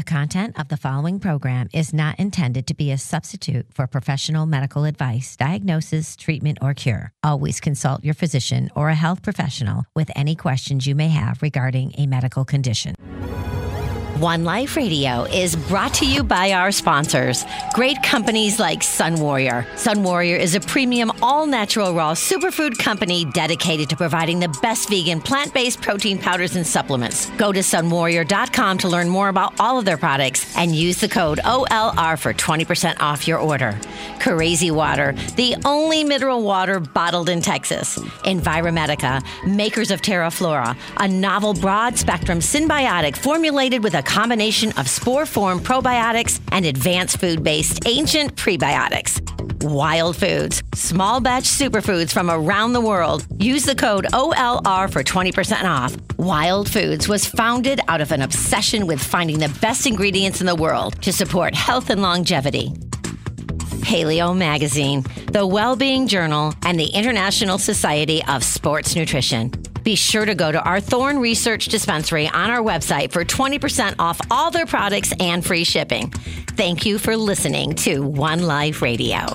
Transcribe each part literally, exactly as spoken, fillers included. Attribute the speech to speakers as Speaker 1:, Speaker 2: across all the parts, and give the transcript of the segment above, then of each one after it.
Speaker 1: content of the following program is not intended to be a substitute for professional medical advice, diagnosis, treatment, or cure. Always consult your physician or a health professional with any questions you may have regarding a medical condition. One Life Radio is brought to you by our sponsors, great companies like Sun Warrior. Sun Warrior is a premium all-natural raw superfood company dedicated to providing the best vegan plant-based protein powders and supplements. Go to sun warrior dot com to learn more about all of their products and use the code O L R for twenty percent off your order. Crazy Water, the only mineral water bottled in Texas. Enviromedica, makers of Terra Flora, a novel broad-spectrum symbiotic formulated with a combination of spore-form probiotics and advanced food-based ancient prebiotics. Wild Foods, small batch superfoods from around the world. Use the code O L R for twenty percent off. Wild Foods was founded out of an obsession with finding the best ingredients in the world to support health and longevity. Paleo Magazine, the Wellbeing Journal, and the International Society of Sports Nutrition. Be sure to go to our Thorne Research Dispensary on our website for twenty percent off all their products and free shipping. Thank you for listening to One Life Radio.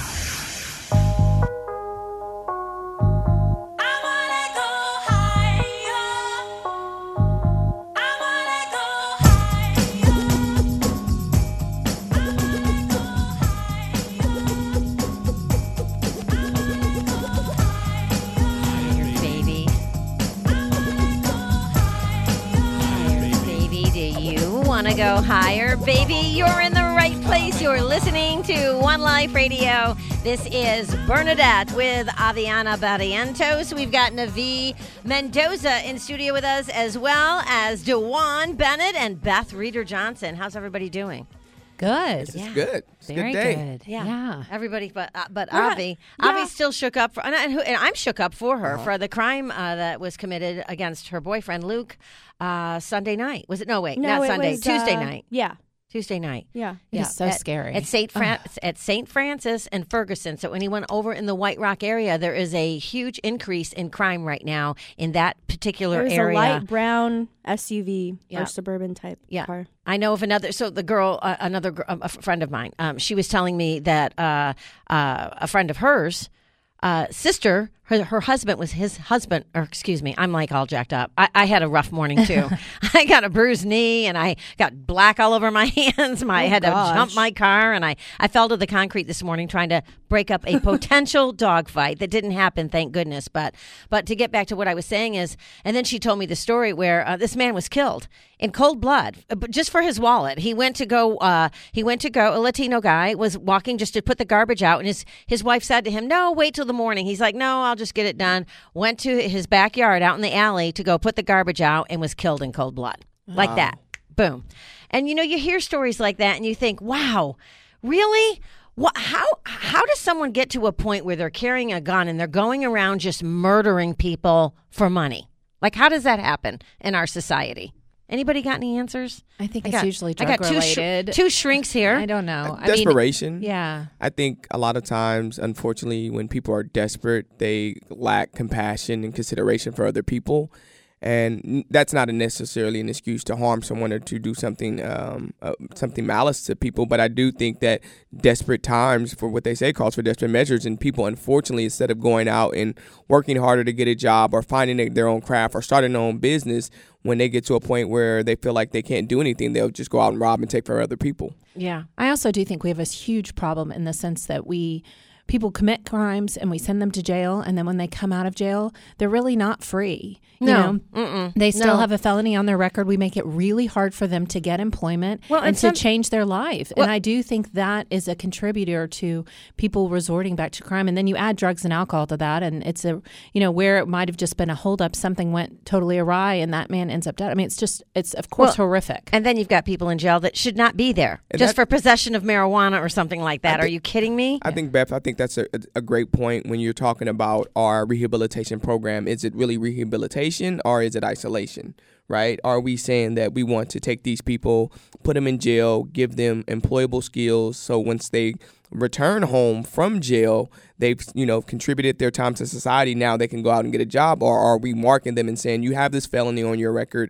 Speaker 1: Want to go higher, baby? You're in the right place. You're listening to One Life Radio. This is Bernadette with Aviana Barrientos. We've got Navi Mendoza in studio with us, as well as DeJuan Bennett and Beth Reeder Johnson. How's everybody doing?
Speaker 2: Good.
Speaker 3: It's
Speaker 1: yeah.
Speaker 3: good. It's
Speaker 2: Very
Speaker 3: a good day.
Speaker 2: good.
Speaker 1: Yeah.
Speaker 2: yeah.
Speaker 1: Everybody but uh, but
Speaker 2: Yeah.
Speaker 1: Avi.
Speaker 2: Yeah.
Speaker 1: Avi's still shook up, for, and, I, and I'm shook up for her
Speaker 3: Uh-huh.
Speaker 1: for the crime uh, that was committed against her boyfriend, Luke, uh, Sunday night. Was it? No, wait,
Speaker 4: No,
Speaker 1: not
Speaker 4: it
Speaker 1: Sunday.
Speaker 4: was,
Speaker 1: Tuesday
Speaker 4: uh,
Speaker 1: night.
Speaker 4: Yeah.
Speaker 1: Tuesday night.
Speaker 4: Yeah.
Speaker 2: It is so
Speaker 1: at,
Speaker 2: scary.
Speaker 1: At Saint Fran- at Saint Francis and Ferguson. So anyone over in the White Rock area, there is a huge increase in crime right now in that particular
Speaker 4: There was
Speaker 1: area.
Speaker 4: a light brown S U V
Speaker 1: Yeah.
Speaker 4: or suburban type
Speaker 1: Yeah.
Speaker 4: car.
Speaker 1: I know of another. So the girl, uh, another gr- a friend of mine, um, she was telling me that uh, uh, a friend of hers, uh, sister, her, her husband was his husband, or excuse me, I'm like all jacked up. I, I had a rough morning too. I got a bruised knee and I got black all over my hands. My, I
Speaker 4: Oh,
Speaker 1: had
Speaker 4: gosh.
Speaker 1: to jump my car and I, I fell to the concrete this morning trying to break up a potential dog fight that didn't happen, thank goodness. But but to get back to what I was saying is, and then she told me the story where uh, this man was killed in cold blood, uh, but just for his wallet. He went to go. Uh, he went to go. A Latino guy was walking just to put the garbage out, and his his wife said to him, "No, wait till the morning." He's like, "No, I'll just get it done." Went to his backyard out in the alley to go put the garbage out, and was killed in cold blood, like
Speaker 3: Wow.
Speaker 1: that. Boom. And you know, you hear stories like that, and you think, "Wow, really?" What, how how does someone get to a point where they're carrying a gun and they're going around just murdering people for money? Like, how does that happen in our society? Anybody got any answers?
Speaker 2: I think
Speaker 1: I
Speaker 2: it's
Speaker 1: got-
Speaker 2: usually
Speaker 1: I
Speaker 2: drug
Speaker 1: got two, sh-
Speaker 2: related.
Speaker 1: two shrinks here.
Speaker 2: I don't know. I
Speaker 3: Desperation.
Speaker 2: mean, yeah.
Speaker 3: I think a lot of times, unfortunately, when people are desperate, they lack compassion and consideration for other people. And n- that's not a necessarily an excuse to harm someone or to do something um, uh, something malice to people. But I do think that desperate times, for what they say, calls for desperate measures. And people, unfortunately, instead of going out and working harder to get a job or finding a- their own craft or starting their own business, when they get to a point where they feel like they can't do anything, they'll just go out and rob and take from other people.
Speaker 1: Yeah.
Speaker 2: I also do think we have this huge problem in the sense that we people commit crimes and we send them to jail, and then when they come out of jail, they're really not free. You
Speaker 1: No.
Speaker 2: know?
Speaker 1: Mm-mm.
Speaker 2: They still
Speaker 1: No.
Speaker 2: have a felony on their record. We make it really hard for them to get employment
Speaker 1: Well,
Speaker 2: and,
Speaker 1: and
Speaker 2: to
Speaker 1: some-
Speaker 2: change their life.
Speaker 1: Well-
Speaker 2: and I do think that is a contributor to people resorting back to crime. And then you add drugs and alcohol to that, and it's a, you know, where it might have just been a holdup, something went totally awry, and that man ends up dead. I mean, it's just, it's of course
Speaker 1: Well,
Speaker 2: horrific.
Speaker 1: And then you've got people in jail that should not be there
Speaker 3: And
Speaker 1: just
Speaker 3: that-
Speaker 1: for possession of marijuana or something like that.
Speaker 3: I
Speaker 1: Are
Speaker 3: think-
Speaker 1: you kidding me?
Speaker 3: I think, Beth, I think that's a, a great point when you're talking about our rehabilitation program. Is it really rehabilitation or is it isolation, right? Are we saying that we want to take these people, put them in jail, give them employable skills so once they return home from jail, they've, you know, contributed their time to society, now they can go out and get a job? Or are we marking them and saying, you have this felony on your record,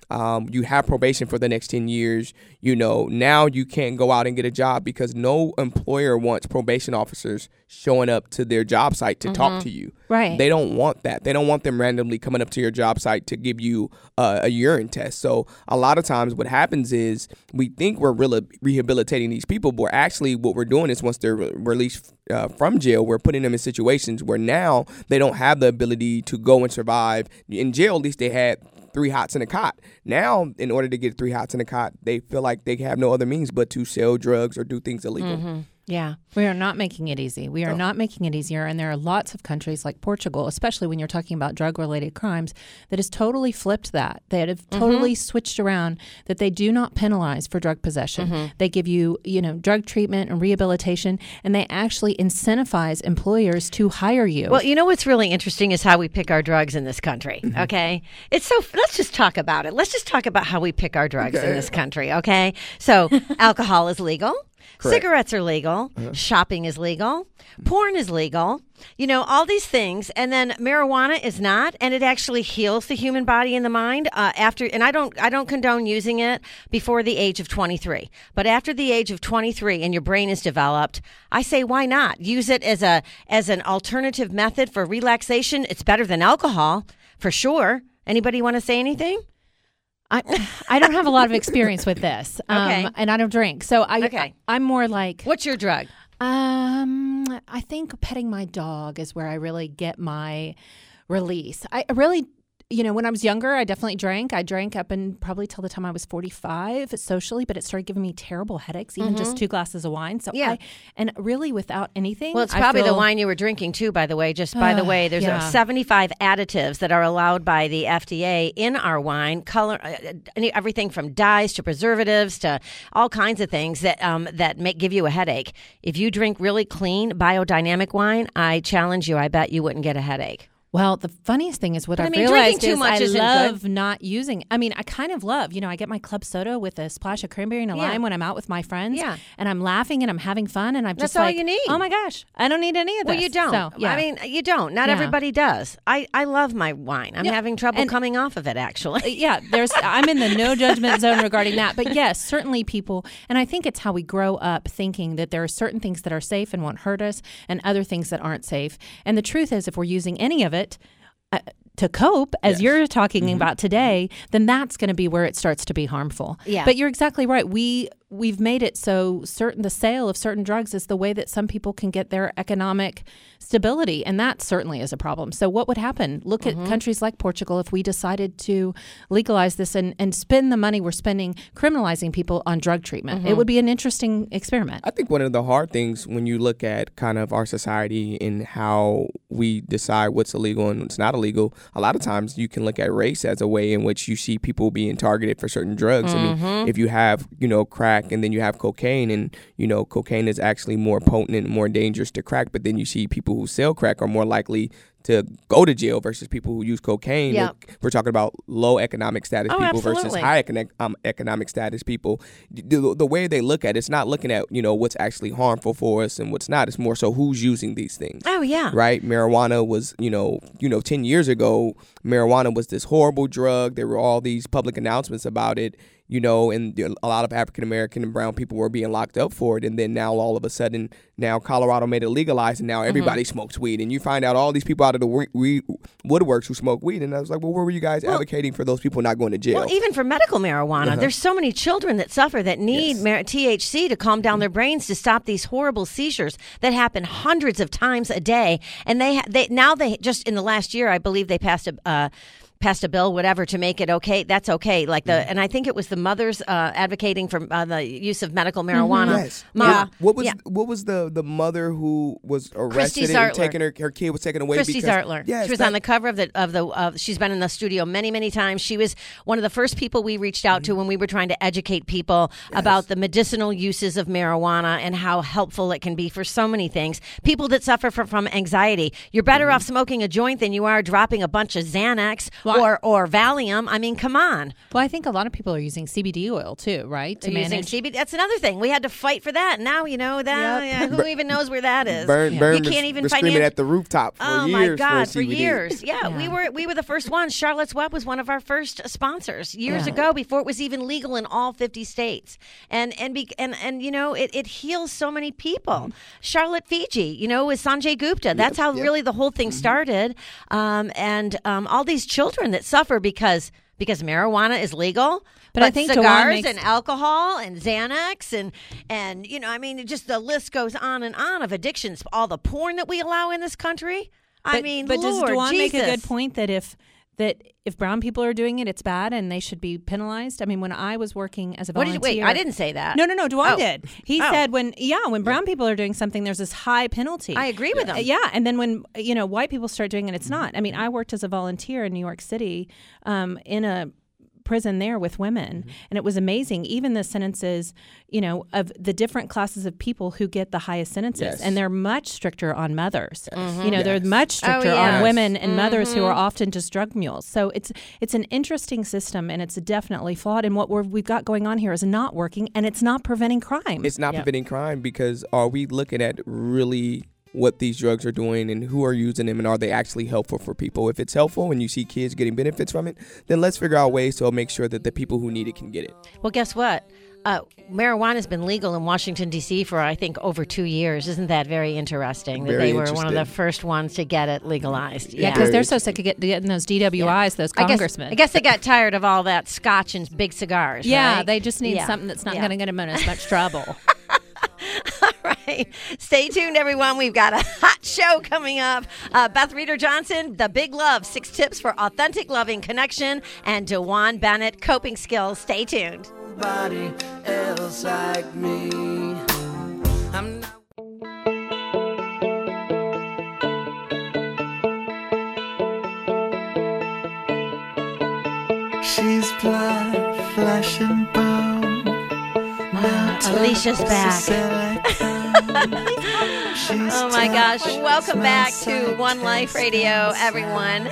Speaker 3: Um, you have probation for the next ten years. You know, now you can't go out and get a job because no employer wants probation officers showing up to their job site to mm-hmm. talk to you.
Speaker 2: Right.
Speaker 3: They don't want that. They don't want them randomly coming up to your job site to give you uh, a urine test. So a lot of times what happens is we think we're re- rehabilitating these people, but actually what we're doing is once they're re- released uh, from jail, we're putting them in situations where now they don't have the ability to go and survive. In jail, at least they had three hots in a cot. Now, in order to get three hots in a cot, they feel like they have no other means but to sell drugs or do things illegal.
Speaker 2: Mm-hmm. Yeah, we are not making it easy. We are oh. not making it easier. And there are lots of countries like Portugal, especially when you're talking about drug-related crimes, that has totally flipped that. They have mm-hmm. totally switched around that they do not penalize for drug possession. Mm-hmm. They give you, you know, drug treatment and rehabilitation, and they actually incentivize employers to hire you.
Speaker 1: Well, you know what's really interesting is how we pick our drugs in this country, mm-hmm. okay? It's so, let's just talk about it. Let's just talk about how we pick our drugs okay. in this country, okay? So alcohol is legal. Correct. Cigarettes are legal. Uh-huh. Shopping is legal. Porn is legal. You know, all these things. And then marijuana is not, and it actually heals the human body and the mind uh, after, and I don't I don't condone using it before the age of twenty-three. But after the age of twenty-three and your brain is developed, I say why not? Use it as a as an alternative method for relaxation. It's better than alcohol, for sure. Anybody want to say anything?
Speaker 2: I, I don't have a lot of experience with this, um,
Speaker 1: okay.
Speaker 2: and I don't drink. So I,
Speaker 1: okay.
Speaker 2: I, I'm more like...
Speaker 1: What's your drug?
Speaker 2: Um, I think petting my dog is where I really get my release. I really... You know, when I was younger, I definitely drank. I drank up and probably till the time I was forty-five socially, but it started giving me terrible headaches, even mm-hmm. just two glasses of wine. So
Speaker 1: yeah.
Speaker 2: I, and really without anything.
Speaker 1: Well, it's
Speaker 2: I
Speaker 1: probably
Speaker 2: feel,
Speaker 1: the wine you were drinking too, by the way. Just by uh, the way, there's
Speaker 2: yeah.
Speaker 1: seventy-five additives that are allowed by the F D A in our wine, color, uh, everything from dyes to preservatives to all kinds of things that um, that make give you a headache. If you drink really clean biodynamic wine, I challenge you, I bet you wouldn't get a headache.
Speaker 2: Well, the funniest thing is what
Speaker 1: but,
Speaker 2: I've
Speaker 1: I mean,
Speaker 2: realized
Speaker 1: too
Speaker 2: is
Speaker 1: much
Speaker 2: I
Speaker 1: isn't
Speaker 2: love
Speaker 1: good.
Speaker 2: not using. I mean, I kind of love, you know, I get my club soda with a splash of cranberry and a
Speaker 1: yeah.
Speaker 2: lime when I'm out with my friends.
Speaker 1: Yeah.
Speaker 2: And I'm laughing and I'm having fun and I'm
Speaker 1: That's
Speaker 2: just
Speaker 1: all
Speaker 2: like,
Speaker 1: you need.
Speaker 2: oh my gosh, I don't need any of this.
Speaker 1: Well, you don't.
Speaker 2: So, yeah.
Speaker 1: I mean, you don't. Not
Speaker 2: yeah.
Speaker 1: everybody does. I, I love my wine. I'm
Speaker 2: yeah.
Speaker 1: having trouble
Speaker 2: and,
Speaker 1: coming off of it, actually.
Speaker 2: Yeah, there's. I'm in the no judgment zone regarding that. But yes, certainly people, and I think it's how we grow up thinking that there are certain things that are safe and won't hurt us and other things that aren't safe. And the truth is, if we're using any of it, uh, to cope, as
Speaker 3: yes.
Speaker 2: you're talking
Speaker 3: mm-hmm.
Speaker 2: about today, then that's going to be where it starts to be harmful.
Speaker 1: Yeah.
Speaker 2: But you're exactly right. We we've made it so certain the sale of certain drugs is the way that some people can get their economic stability, and that certainly is a problem. So what would happen? Look mm-hmm. at countries like Portugal if we decided to legalize this and, and spend the money we're spending criminalizing people on drug treatment. Mm-hmm. It would be an interesting experiment.
Speaker 3: I think one of the hard things when you look at kind of our society and how we decide what's illegal and what's not illegal, a lot of times you can look at race as a way in which you see people being targeted for certain drugs. Mm-hmm. I mean, if you have, you know, crack and then you have cocaine, and, you know, cocaine is actually more potent and more dangerous to crack, but then you see people who sell crack are more likely to go to jail versus people who use cocaine.
Speaker 1: Yep.
Speaker 3: We're talking about low economic status
Speaker 1: oh,
Speaker 3: people
Speaker 1: absolutely.
Speaker 3: versus high economic, um, economic status people. The, the way they look at it, it's not looking at, you know, what's actually harmful for us and what's not. It's more so who's using these things.
Speaker 1: Oh, yeah.
Speaker 3: Right? Marijuana was, you know, you know, ten years ago, marijuana was this horrible drug. There were all these public announcements about it. You know, and a lot of African American and brown people were being locked up for it. And then now all of a sudden, now Colorado made it legalized, and now everybody mm-hmm. smokes weed. And you find out all these people out of the weed, woodworks who smoke weed. And I was like, well, where were you guys well, advocating for those people not going to jail?
Speaker 1: Well, even for medical marijuana,
Speaker 3: uh-huh.
Speaker 1: there's so many children that suffer that need yes. mar- T H C to calm down their brains to stop these horrible seizures that happen hundreds of times a day. And they, ha- they now they just in the last year, I believe they passed a uh, passed a bill, whatever, to make it okay. That's okay. Like the, and I think it was the mothers uh, advocating for uh, the use of medical marijuana.
Speaker 3: Mm-hmm. Yes.
Speaker 1: Ma,
Speaker 3: yeah. What was
Speaker 1: yeah.
Speaker 3: what was the, the mother who was arrested
Speaker 1: Christy
Speaker 3: and
Speaker 1: Zartler.
Speaker 3: taken her her kid was taken away?
Speaker 1: Christy
Speaker 3: because,
Speaker 1: Zartler.
Speaker 3: Yes,
Speaker 1: she was
Speaker 3: that,
Speaker 1: on the cover of the of the. Of, she's been in the studio many many times. She was one of the first people we reached out to when we were trying to educate people
Speaker 3: yes.
Speaker 1: about the medicinal uses of marijuana and how helpful it can be for so many things. People that suffer from, from anxiety, you're better mm-hmm. off smoking a joint than you are dropping a bunch of Xanax
Speaker 5: well, or or Valium. I mean, come on.
Speaker 2: Well, I think a lot of people are using C B D oil too, right? To
Speaker 5: They're using
Speaker 2: manage.
Speaker 5: C B D. That's another thing. We had to fight for that. Now you know that. Yeah, who even knows where that is?
Speaker 3: Burn,
Speaker 5: Yeah.
Speaker 3: burn
Speaker 5: You
Speaker 3: was,
Speaker 5: can't even
Speaker 3: was
Speaker 5: find
Speaker 3: screaming
Speaker 5: it.
Speaker 3: at the rooftop for
Speaker 5: Oh
Speaker 3: years.
Speaker 5: my God,
Speaker 3: for,
Speaker 5: for
Speaker 3: C B D.
Speaker 5: years. Yeah,
Speaker 2: Yeah.
Speaker 5: we were we were the first ones. Charlotte's Web was one of our first sponsors years
Speaker 2: Yeah.
Speaker 5: ago, before it was even legal in all fifty states. And and be, and and you know, it, it heals so many people. Charlotte Fiji, you know, with Sanjay Gupta. That's how
Speaker 3: yep.
Speaker 5: really the whole thing started. Um, and um, all these children that suffer because because marijuana is legal.
Speaker 2: But
Speaker 5: But,
Speaker 2: I think Dewan
Speaker 5: cigars
Speaker 2: makes-
Speaker 5: and alcohol and Xanax and and you know, I mean, it just the list goes on and on of addictions. All the porn that we allow in this country. I
Speaker 2: But-
Speaker 5: mean,
Speaker 2: but
Speaker 5: Lord
Speaker 2: does Dewan make a
Speaker 5: Jesus.
Speaker 2: good point that if that if brown people are doing it, it's bad and they should be penalized? I mean, when I was working as a
Speaker 5: What did
Speaker 2: volunteer,
Speaker 5: you, wait, I didn't say that.
Speaker 2: No, no, no. Dewan
Speaker 5: Oh.
Speaker 2: did. He
Speaker 5: Oh.
Speaker 2: said when yeah, when brown people are doing something, there's this high penalty.
Speaker 5: I agree with him.
Speaker 2: Uh, Yeah, and then when you know white people start doing it, it's not. I mean, I worked as a volunteer in New York City um, in a prison there with women, and it was amazing. Even the sentences, you know, of the different classes of people who get the highest sentences,
Speaker 3: Yes.
Speaker 2: and they're much stricter on mothers. You know, they're
Speaker 3: Yes.
Speaker 2: much stricter
Speaker 5: Oh,
Speaker 2: on
Speaker 5: yes.
Speaker 2: women and mothers who are often just drug mules. So it's it's an interesting system, and it's definitely flawed. And what we're, we've got going on here is not working, and it's not preventing crime.
Speaker 3: It's not
Speaker 5: Yeah.
Speaker 3: preventing crime because are we looking at really what these drugs are doing and who are using them and are they actually helpful for people? If it's helpful and you see kids getting benefits from it, then let's figure out ways to make sure that the people who need it can get it.
Speaker 5: Well, guess what? Uh, marijuana has been legal in Washington, D C for, I think, over two years. Isn't that very interesting? That
Speaker 3: Very
Speaker 5: they were one of the
Speaker 3: interesting.
Speaker 5: first ones to get it legalized.
Speaker 2: yeah, because
Speaker 3: Very
Speaker 2: they're so sick of get, getting those D W Is, those
Speaker 5: I guess,
Speaker 2: congressmen.
Speaker 5: I guess they got tired of all that scotch and big cigars.
Speaker 2: yeah,
Speaker 5: right?
Speaker 2: they just need
Speaker 5: Yeah.
Speaker 2: something that's not
Speaker 5: Yeah.
Speaker 2: going to get them in as much trouble.
Speaker 5: All right. Stay tuned, everyone. We've got a hot show coming up. Uh, Beth Reeder Johnson, The Big Love, six tips for authentic loving connection, and Dewan Bennett, coping skills. Stay tuned.
Speaker 6: Nobody else like me. I'm not. She's black, flesh and bone.
Speaker 5: Alicia's back. Oh my gosh. Welcome back to One Life Radio, everyone.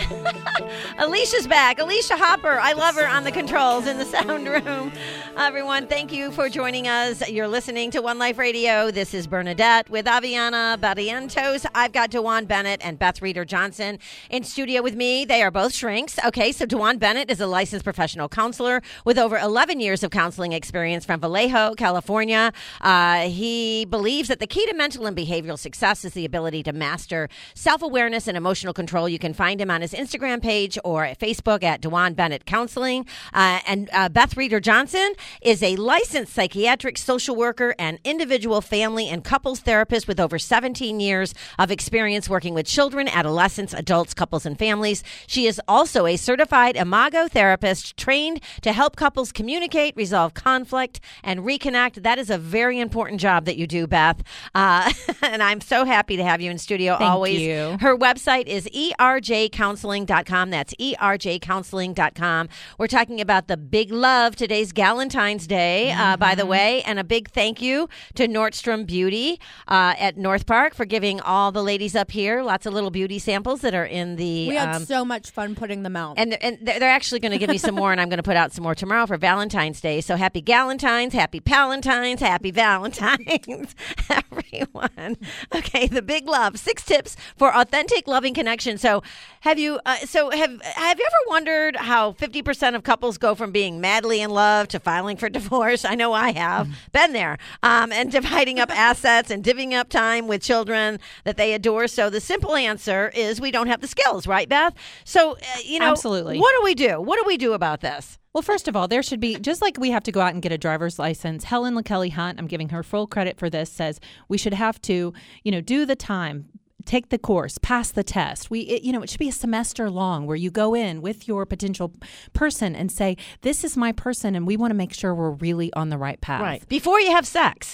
Speaker 5: Alicia's back. Alicia Hopper. I love her on the controls in the sound room. Everyone, thank you for joining us. You're listening to One Life Radio. This is Bernadette with Aviana Barrientos. I've got Dewan Bennett and Beth Reeder Johnson in studio with me. They are both shrinks. Okay, so Dewan Bennett is a licensed professional counselor with over eleven years of counseling experience from Vallejo, California. Uh, he believes that the key to mental and behavioral success is the ability to master self-awareness and emotional control. You can find him on his Instagram page or at Facebook at Dewan Bennett Counseling. Uh, and uh, Beth Reeder Johnson is a licensed psychiatric social worker and individual family and couples therapist with over seventeen years of experience working with children, adolescents, adults, couples, and families. She is also a certified Imago therapist trained to help couples communicate, resolve conflict, and reconnect. That is a very important job that you do, Beth. Uh, and I'm so happy to have you in studio
Speaker 2: Thank
Speaker 5: always.
Speaker 2: you.
Speaker 5: Her website is E R J counseling dot com. That's E R J counseling dot com. We're talking about the big love. Today's Valentine's Day, uh, by the way, and a big thank you to Nordstrom Beauty uh, at North Park for giving all the ladies up here lots of little beauty samples that are in the.
Speaker 4: We had
Speaker 5: um,
Speaker 4: so much fun putting them out.
Speaker 5: and they're, and they're they're actually going to give me some more, and I'm going to put out some more tomorrow for Valentine's Day. So happy Galentine's, happy Palentines, happy Valentines, everyone. Okay, the big love, six tips for authentic loving connection. So have you? Uh, so have have you ever wondered how fifty percent of couples go from being madly in love to filing for divorce? I know I have been there, um, and dividing up assets and divvying up time with children that they adore. So the simple answer is we don't have the skills, right, Beth? So uh, you know,
Speaker 2: Absolutely.
Speaker 5: What do we do? What do we do about this?
Speaker 2: Well, first of all, there should be, just like we have to go out and get a driver's license, Helen LaKelly Hunt, I'm giving her full credit for this, says we should have to, you know, do the time, take the course, pass the test. We, it, you know, it should be a semester long where you go in with your potential person and say, this is my person, and we want to make sure we're really on the right path.
Speaker 5: Right. Before you have sex.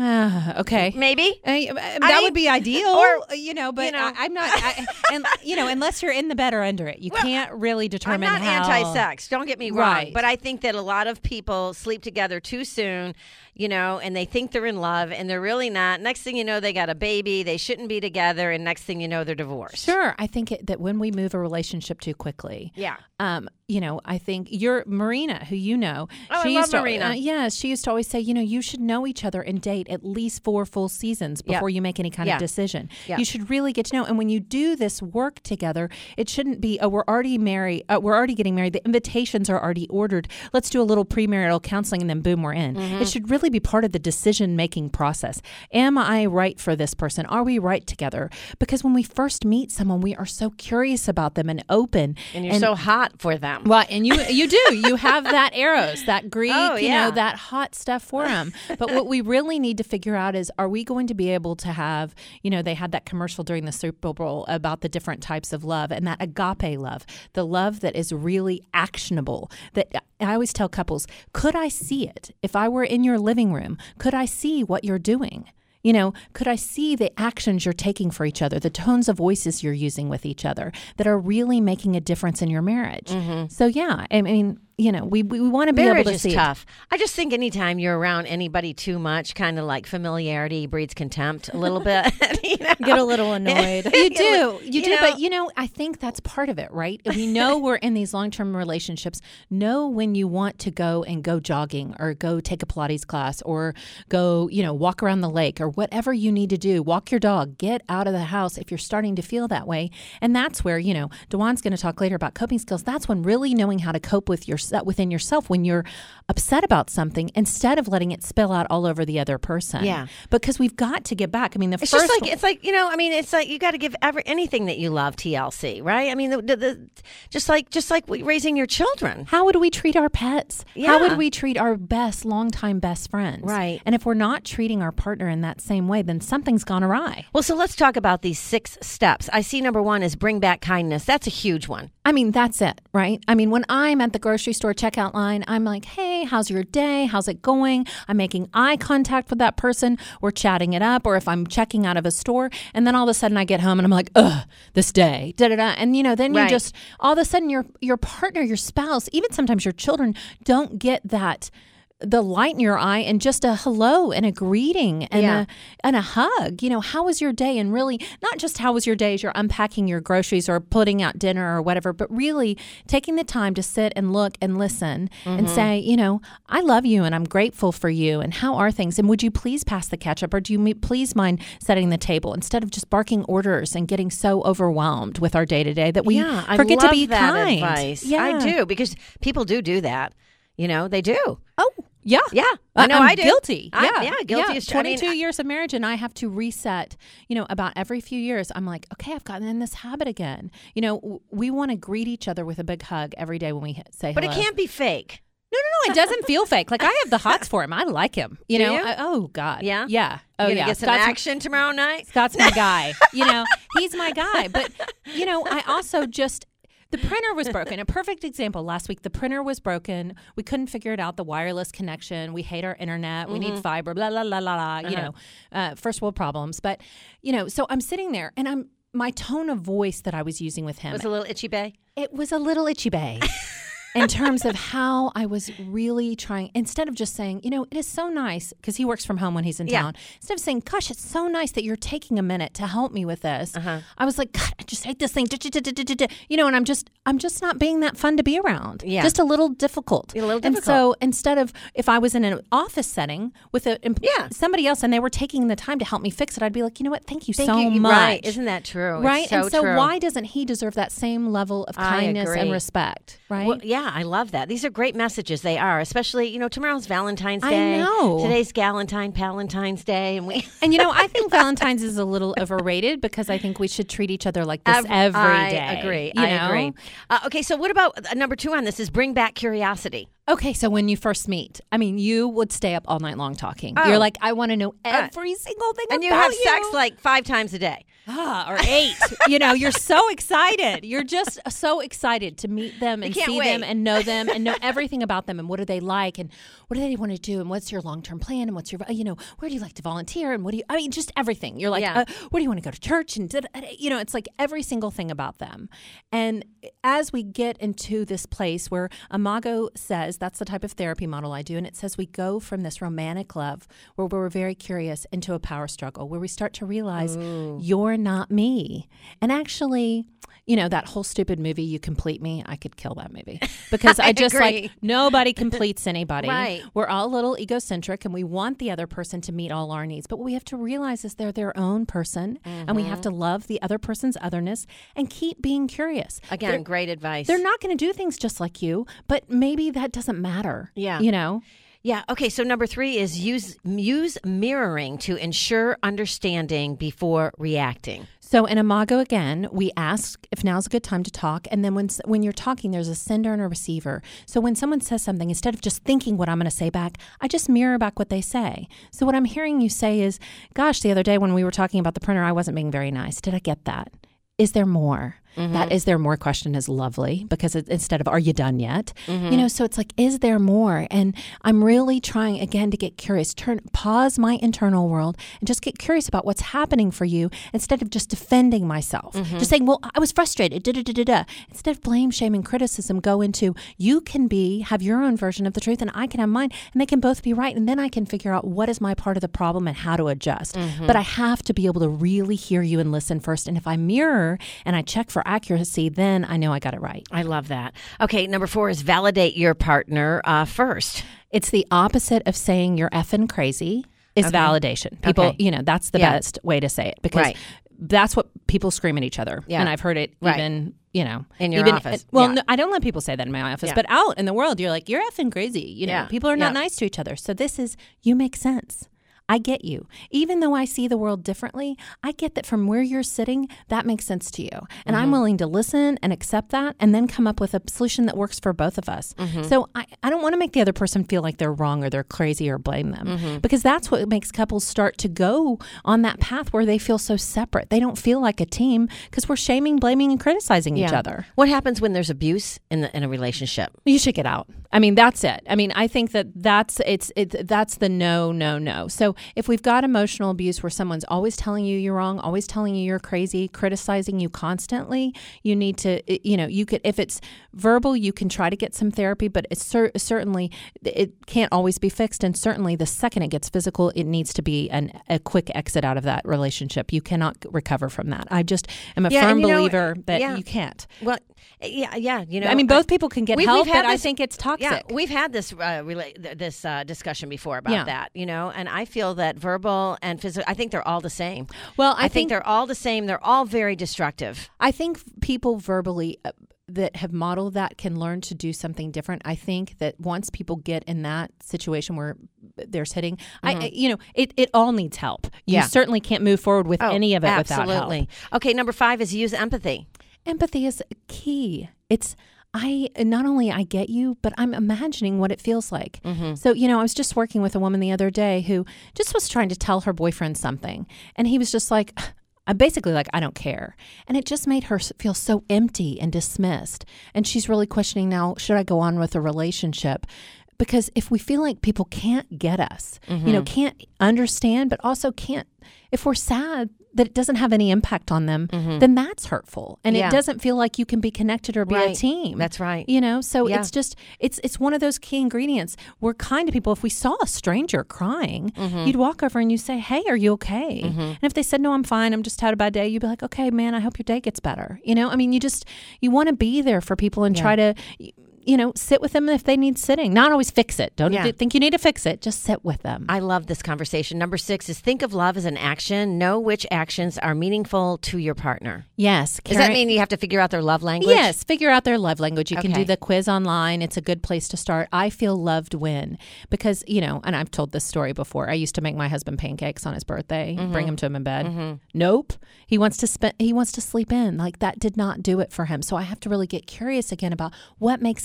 Speaker 2: Uh, okay.
Speaker 5: Maybe.
Speaker 7: Uh, that
Speaker 5: I-
Speaker 7: would be ideal,
Speaker 5: or,
Speaker 7: you know. But
Speaker 5: you know.
Speaker 7: I, I'm not. I, and you know, unless you're in the bed or under it, you
Speaker 5: Well,
Speaker 7: can't really
Speaker 5: I'm
Speaker 7: determine
Speaker 5: not
Speaker 7: how.
Speaker 5: anti-sex. Don't get me wrong,
Speaker 7: Right.
Speaker 5: but I think that a lot of people sleep together too soon, you know, and they think they're in love, and they're really not. Next thing you know, they got a baby. They shouldn't be together, and next thing you know, they're divorced.
Speaker 7: Sure, I think it, that when we move a relationship too quickly,
Speaker 5: Yeah.
Speaker 7: um, you know, I think you're Marina, who you know.
Speaker 5: Oh, I
Speaker 7: she
Speaker 5: love
Speaker 7: used to,
Speaker 5: Marina.
Speaker 7: Uh, yeah, she used to always say, you know, you should know each other and date at least four full seasons
Speaker 5: Yep.
Speaker 7: before you make any kind
Speaker 5: Yeah.
Speaker 7: of decision.
Speaker 5: Yeah.
Speaker 7: You should really get to know. And when you do this work together, it shouldn't be, oh, we're already married, uh, we're already getting married. The invitations are already ordered. Let's do a little premarital counseling and then boom, we're in.
Speaker 5: Mm-hmm.
Speaker 7: It should really be part of the decision making process. Am I right for this person? Are we right together? Because when we first meet someone, we are so curious about them and open.
Speaker 5: And you're so hot for them.
Speaker 7: Well, and you you do. You have that eros, that Greek,
Speaker 5: Oh,
Speaker 7: you
Speaker 5: yeah.
Speaker 7: know, that hot stuff for them. But what we really need to figure out is, are we going to be able to have, you know, they had that commercial during the Super Bowl about the different types of love, and that agape love, the love that is really actionable. That I always tell couples, could I see it? If I were in your living room, could I see what you're doing? You know, could I see the actions you're taking for each other, the tones of voices you're using with each other that are really making a difference in your marriage?
Speaker 5: Mm-hmm.
Speaker 7: So, yeah, I mean, you know, we we, we want to be
Speaker 5: Marriage
Speaker 7: able to
Speaker 5: is
Speaker 7: see
Speaker 5: tough. I just think anytime you're around anybody too much, kind of like familiarity breeds contempt a little bit. You know?
Speaker 4: Get a little annoyed.
Speaker 7: it. You do, you,
Speaker 5: You
Speaker 7: do,
Speaker 5: know-
Speaker 7: but you know, I think that's part of it, right? We know we're in these long-term relationships. Know when you want to go and go jogging, or go take a Pilates class, or go, you know, walk around the lake, or whatever you need to do. Walk your dog. Get out of the house if you're starting to feel that way. And that's where, you know, Dewan's going to talk later about coping skills. That's when really knowing how to cope with your within yourself when you're upset about something, instead of letting it spill out all over the other person.
Speaker 5: Yeah.
Speaker 7: Because we've got to get back. I mean, the
Speaker 5: It's
Speaker 7: first
Speaker 5: just like it's like you know. I mean, it's like you got to give every anything that you love T L C, right? I mean, the, the, the just like just like raising your children.
Speaker 7: how would we treat our pets? How
Speaker 5: Yeah.
Speaker 7: would we treat our best, longtime best friends?
Speaker 5: Right.
Speaker 7: And if we're not treating our partner in that same way, then something's gone awry.
Speaker 5: Well, so let's talk about these six steps. I see number one is bring back kindness. That's a huge one.
Speaker 7: I mean, that's it, right? I mean, when I'm at the grocery store checkout line, I'm like, hey, how's your day? How's it going? I'm making eye contact with that person. We're chatting it up. Or if I'm checking out of a store, and then all of a sudden I get home and I'm like, ugh, this day, da da da. And, you know, then you
Speaker 5: Right.
Speaker 7: just, all of a sudden your your partner, your spouse, even sometimes your children don't get that, the light in your eye, and just a hello and a greeting and
Speaker 5: Yeah.
Speaker 7: a and a hug. You know, how was your day? And really, not just how was your day as you're unpacking your groceries or putting out dinner or whatever, but really taking the time to sit and look and listen and say, you know, I love you and I'm grateful for you, and how are things? And would you please pass the ketchup, or do you me- please mind setting the table, instead of just barking orders and getting so overwhelmed with our day to day that we
Speaker 5: yeah, I
Speaker 7: forget
Speaker 5: love
Speaker 7: to be
Speaker 5: that
Speaker 7: kind.
Speaker 5: advice.
Speaker 7: Yeah.
Speaker 5: I do, because people do do that. You know, they do.
Speaker 7: Oh, yeah.
Speaker 5: Yeah, I know
Speaker 7: I'm
Speaker 5: I do.
Speaker 7: guilty.
Speaker 5: I-
Speaker 7: yeah.
Speaker 5: yeah, guilty is- I mean,
Speaker 7: twenty-two years of marriage, and I have to reset, you know, about every few years. I'm like, okay, I've gotten in this habit again. You know, w- we want to greet each other with a big hug every day when we h- say
Speaker 5: But
Speaker 7: hello.
Speaker 5: it can't be fake.
Speaker 7: No, no, no. It doesn't feel fake. Like, I have the hots for him. I like him. You
Speaker 5: Do
Speaker 7: know?
Speaker 5: you?
Speaker 7: I- oh, God.
Speaker 5: Yeah?
Speaker 7: Yeah. Oh,
Speaker 5: You're
Speaker 7: yeah.
Speaker 5: gonna get some
Speaker 7: Scott's-
Speaker 5: action tomorrow night.
Speaker 7: Scott's my guy. You know, he's my guy. But, you know, I also just, the printer was broken. A perfect example. Last week, the printer was broken. We couldn't figure it out, the wireless connection. We hate our internet. We
Speaker 5: Mm-hmm.
Speaker 7: need fiber, blah, blah, blah, blah, blah. You
Speaker 5: Uh-huh.
Speaker 7: know, uh, first world problems. But, you know, so I'm sitting there, and I'm, my tone of voice that I was using with him,
Speaker 5: It was a little itchy bay.
Speaker 7: it was a little itchy bay. In terms of how I was really trying, instead of just saying, you know, it is so nice, because he works from home when he's in
Speaker 5: Yeah.
Speaker 7: town. Instead of saying, gosh, it's so nice that you're taking a minute to help me with this.
Speaker 5: Uh-huh.
Speaker 7: I was like, God, I just hate this thing. You know, and I'm just, I'm just not being that fun to be around.
Speaker 5: Yeah.
Speaker 7: Just a little difficult.
Speaker 5: A little
Speaker 7: And
Speaker 5: difficult.
Speaker 7: so instead of, if I was in an office setting with a,
Speaker 5: Yeah.
Speaker 7: somebody else and they were taking the time to help me fix it, I'd be like, you know what? Thank you
Speaker 5: Thank
Speaker 7: so
Speaker 5: you.
Speaker 7: much.
Speaker 5: Right. Isn't that true? It's
Speaker 7: Right?
Speaker 5: so
Speaker 7: and so
Speaker 5: true.
Speaker 7: why doesn't he deserve that same level of
Speaker 5: I
Speaker 7: kindness and
Speaker 5: agree.
Speaker 7: respect? Right?
Speaker 5: Well, yeah, I love that. These are great messages. They are, especially, you know, tomorrow's Valentine's
Speaker 7: I
Speaker 5: Day.
Speaker 7: know.
Speaker 5: Today's Galentine, Palentine's Day. And we
Speaker 7: And you know, I think Valentine's is a little overrated, because I think we should treat each other like this
Speaker 5: Ev-
Speaker 7: every
Speaker 5: I
Speaker 7: day.
Speaker 5: agree.
Speaker 7: you
Speaker 5: I
Speaker 7: know?
Speaker 5: agree. Uh, okay, so what about uh, number two on this is bring back curiosity.
Speaker 7: Okay, so when you first meet, I mean, you would stay up all night long talking.
Speaker 5: Oh.
Speaker 7: You're like, I want to know every single thing
Speaker 5: And
Speaker 7: about
Speaker 5: you have
Speaker 7: you.
Speaker 5: sex like five times a day.
Speaker 7: Ah, or eight. You know, you're so excited. You're just so excited to meet them and
Speaker 5: can't
Speaker 7: see
Speaker 5: wait.
Speaker 7: them and know them and know everything about them and what do they like and what do they want to do and what's your long-term plan and what's your, you know, where do you like to volunteer and what do you, I mean, just everything. You're like,
Speaker 5: Yeah.
Speaker 7: uh, where do you want to go to church? And, da- da- da- you know, it's like every single thing about them. And as we get into this place where Imago says, that's the type of therapy model I do, and it says we go from this romantic love where we're very curious into a power struggle where we start to realize you're not me. And actually, you know, that whole stupid movie, You Complete Me, I could kill that movie because I,
Speaker 5: I
Speaker 7: just
Speaker 5: agree.
Speaker 7: like nobody completes anybody.
Speaker 5: Right.
Speaker 7: We're all a little egocentric and we want the other person to meet all our needs. But what we have to realize is they're their own person and we have to love the other person's otherness and keep being curious.
Speaker 5: Again,
Speaker 7: They're-
Speaker 5: great advice.
Speaker 7: They're not going to do things just like you, but maybe that doesn't matter.
Speaker 5: Yeah.
Speaker 7: You know?
Speaker 5: Yeah. Okay. So number three is use use mirroring to ensure understanding before reacting.
Speaker 7: So in Imago, again, we ask if now's a good time to talk. And then when when you're talking, there's a sender and a receiver. So when someone says something, instead of just thinking what I'm going to say back, I just mirror back what they say. So what I'm hearing you say is, gosh, the other day when we were talking about the printer, I wasn't being very nice. Did I get that? Is there more? Mm-hmm. That is there more question is lovely because it, instead of are you done yet? Mm-hmm. You know, so it's like, is there more? And I'm really trying again to get curious, turn, pause my internal world and just get curious about what's happening for you instead of just defending myself. Mm-hmm. Just saying, well, I was frustrated, da da da da da. Instead of blame, shame, and criticism, go into you can be, have your own version of the truth and I can have mine and they can both be right. And then I can figure out what is my part of the problem and how to adjust. Mm-hmm. But I have to be able to really hear you and listen first. And if I mirror and I check for accuracy, then I know I got it right.
Speaker 5: I love that. Okay, number four is validate your partner uh, first.
Speaker 7: It's the opposite of saying you're effing crazy is
Speaker 5: Okay.
Speaker 7: validation. People,
Speaker 5: Okay.
Speaker 7: you know, that's the
Speaker 5: Yeah.
Speaker 7: best way to say it because
Speaker 5: Right.
Speaker 7: that's what people scream at each other.
Speaker 5: Yeah.
Speaker 7: And I've heard it
Speaker 5: Right.
Speaker 7: even, you know.
Speaker 5: In your
Speaker 7: even,
Speaker 5: office.
Speaker 7: Well,
Speaker 5: Yeah.
Speaker 7: no, I don't let people say that in my office,
Speaker 5: Yeah.
Speaker 7: but out in the world, you're like, you're effing crazy. You know,
Speaker 5: Yeah.
Speaker 7: people are not
Speaker 5: Yeah.
Speaker 7: nice to each other. So this is, you make sense. I get you. Even though I see the world differently, I get that from where you're sitting, that makes sense to you. And
Speaker 5: Mm-hmm.
Speaker 7: I'm willing to listen and accept that and then come up with a solution that works for both of us.
Speaker 5: Mm-hmm.
Speaker 7: So I, I don't want to make the other person feel like they're wrong or they're crazy or blame them
Speaker 5: Mm-hmm.
Speaker 7: because that's what makes couples start to go on that path where they feel so separate. They don't feel like a team because we're shaming, blaming, and criticizing each
Speaker 5: Yeah.
Speaker 7: other.
Speaker 5: What happens when there's abuse in the in a relationship?
Speaker 7: You should get out. I mean, that's it. I mean, I think that that's it's it, that's the no, no, no. So if we've got emotional abuse where someone's always telling you you're wrong, always telling you you're crazy, criticizing you constantly, you need to, you know, you could, if it's verbal, you can try to get some therapy, but it's cer- certainly, it can't always be fixed. And certainly the second it gets physical, it needs to be an, a quick exit out of that relationship. You cannot recover from that. I just am a
Speaker 5: Yeah,
Speaker 7: firm
Speaker 5: and you know,
Speaker 7: believer that
Speaker 5: yeah.
Speaker 7: you can't.
Speaker 5: Well, yeah, yeah, you know.
Speaker 7: I mean, both people can get
Speaker 5: we-
Speaker 7: help,
Speaker 5: we've had
Speaker 7: but I
Speaker 5: this-
Speaker 7: think it's toxic.
Speaker 5: Yeah, we've had this uh, rela- th- this uh, discussion before about
Speaker 7: Yeah.
Speaker 5: that, you know, and I feel that verbal and physical, I think they're all the same.
Speaker 7: Well, I,
Speaker 5: I, think, they're all the same. They're all very destructive.
Speaker 7: I think people verbally uh, that have modeled that can learn to do something different. I think that once people get in that situation where there's hitting, I, I you know, it, it all needs help. You
Speaker 5: Yeah.
Speaker 7: certainly can't move forward with
Speaker 5: Oh,
Speaker 7: any of it without
Speaker 5: absolutely.
Speaker 7: help.
Speaker 5: Okay, number five is use empathy.
Speaker 7: Empathy is key. It's I not only I get you, but I'm imagining what it feels like.
Speaker 5: Mm-hmm.
Speaker 7: So, you know, I was just working with a woman the other day who just was trying to tell her boyfriend something. And he was just like, I'm basically like, I don't care. And it just made her feel so empty and dismissed. And she's really questioning now, should I go on with a relationship? Because if we feel like people can't get us,
Speaker 5: Mm-hmm.
Speaker 7: you know, can't understand, but also can't, if we're sad that it doesn't have any impact on them, then that's hurtful. And
Speaker 5: Mm-hmm. Yeah.
Speaker 7: it doesn't feel like you can be connected or be a
Speaker 5: Right.
Speaker 7: team.
Speaker 5: That's right.
Speaker 7: You know, so
Speaker 5: Yeah.
Speaker 7: it's just, it's it's one of those key ingredients. We're kind of people, if we saw a stranger crying,
Speaker 5: Mm-hmm.
Speaker 7: you'd walk over and you say, hey, are you okay? And if they said, no, I'm fine, I'm just had a bad day, you'd be like, okay, man, I hope your day gets better. You know, I mean, you just, you want to be there for people and
Speaker 5: Yeah.
Speaker 7: try to, you know, sit with them if they need sitting. Not always fix it. Don't
Speaker 5: Yeah.
Speaker 7: think you need to fix it. Just sit with them.
Speaker 5: I love this conversation. Number six is think of love as an action. Know which actions are meaningful to your partner.
Speaker 7: yes.
Speaker 5: Does that
Speaker 7: Karen-
Speaker 5: mean you have to figure out their love language?
Speaker 7: Yes, figure out their love language. You can
Speaker 5: Okay.
Speaker 7: do the quiz online. It's a good place to start. I feel loved when, because, you know, and I've told this story before. I used to make my husband pancakes on his birthday,
Speaker 5: Mm-hmm.
Speaker 7: bring him to him in bed. Nope. He wants to spend, he wants to sleep in. Like that did not do it for him. So I have to really get curious again about what makes him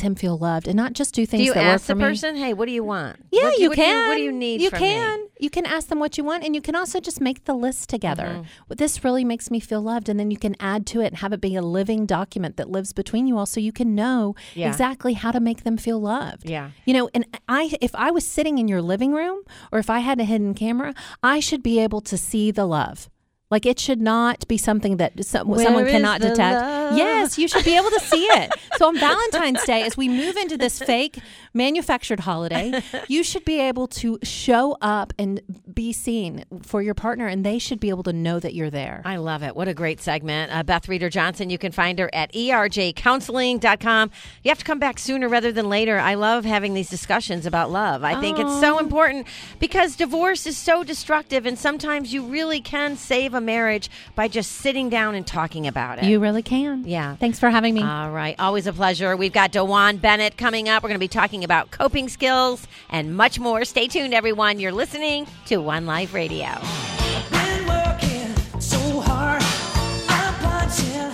Speaker 7: him feel loved and not just do things
Speaker 5: Do you
Speaker 7: that work
Speaker 5: ask
Speaker 7: for
Speaker 5: the
Speaker 7: me.
Speaker 5: person, hey, what do you want?
Speaker 7: Yeah,
Speaker 5: what,
Speaker 7: you
Speaker 5: what
Speaker 7: can.
Speaker 5: Do you, what do you need
Speaker 7: You
Speaker 5: from
Speaker 7: can.
Speaker 5: me?
Speaker 7: You can ask them what you want, and you can also just make the list together.
Speaker 5: Mm-hmm.
Speaker 7: Well, this really makes me feel loved, and then you can add to it and have it be a living document that lives between you all, so you can know
Speaker 5: Yeah.
Speaker 7: exactly how to make them feel loved.
Speaker 5: Yeah.
Speaker 7: You know, and I, if I was sitting in your living room, or if I had a hidden camera, I should be able to see the love. Like, it should not be something that some,
Speaker 5: Where
Speaker 7: someone
Speaker 5: is
Speaker 7: cannot
Speaker 5: the
Speaker 7: detect.
Speaker 5: love?
Speaker 7: Yes, you should be able to see it. So on Valentine's Day, as we move into this fake manufactured holiday, you should be able to show up and be seen for your partner, and they should be able to know that you're there.
Speaker 5: I love it. What a great segment. Uh, Beth Reeder Johnson, you can find her at E R J counseling dot com. You have to come back sooner rather than later. I love having these discussions about love. I think it's so important because divorce is so destructive, and sometimes you really can save a marriage by just sitting down and talking about it.
Speaker 7: You really can.
Speaker 5: Yeah.
Speaker 7: Thanks for having me.
Speaker 5: All right. Always a pleasure. We've got DeJuan Bennett coming up. We're going to be talking about coping skills and much more. Stay tuned, everyone. You're listening to One Life Radio.
Speaker 6: Been working so hard, I'm watching.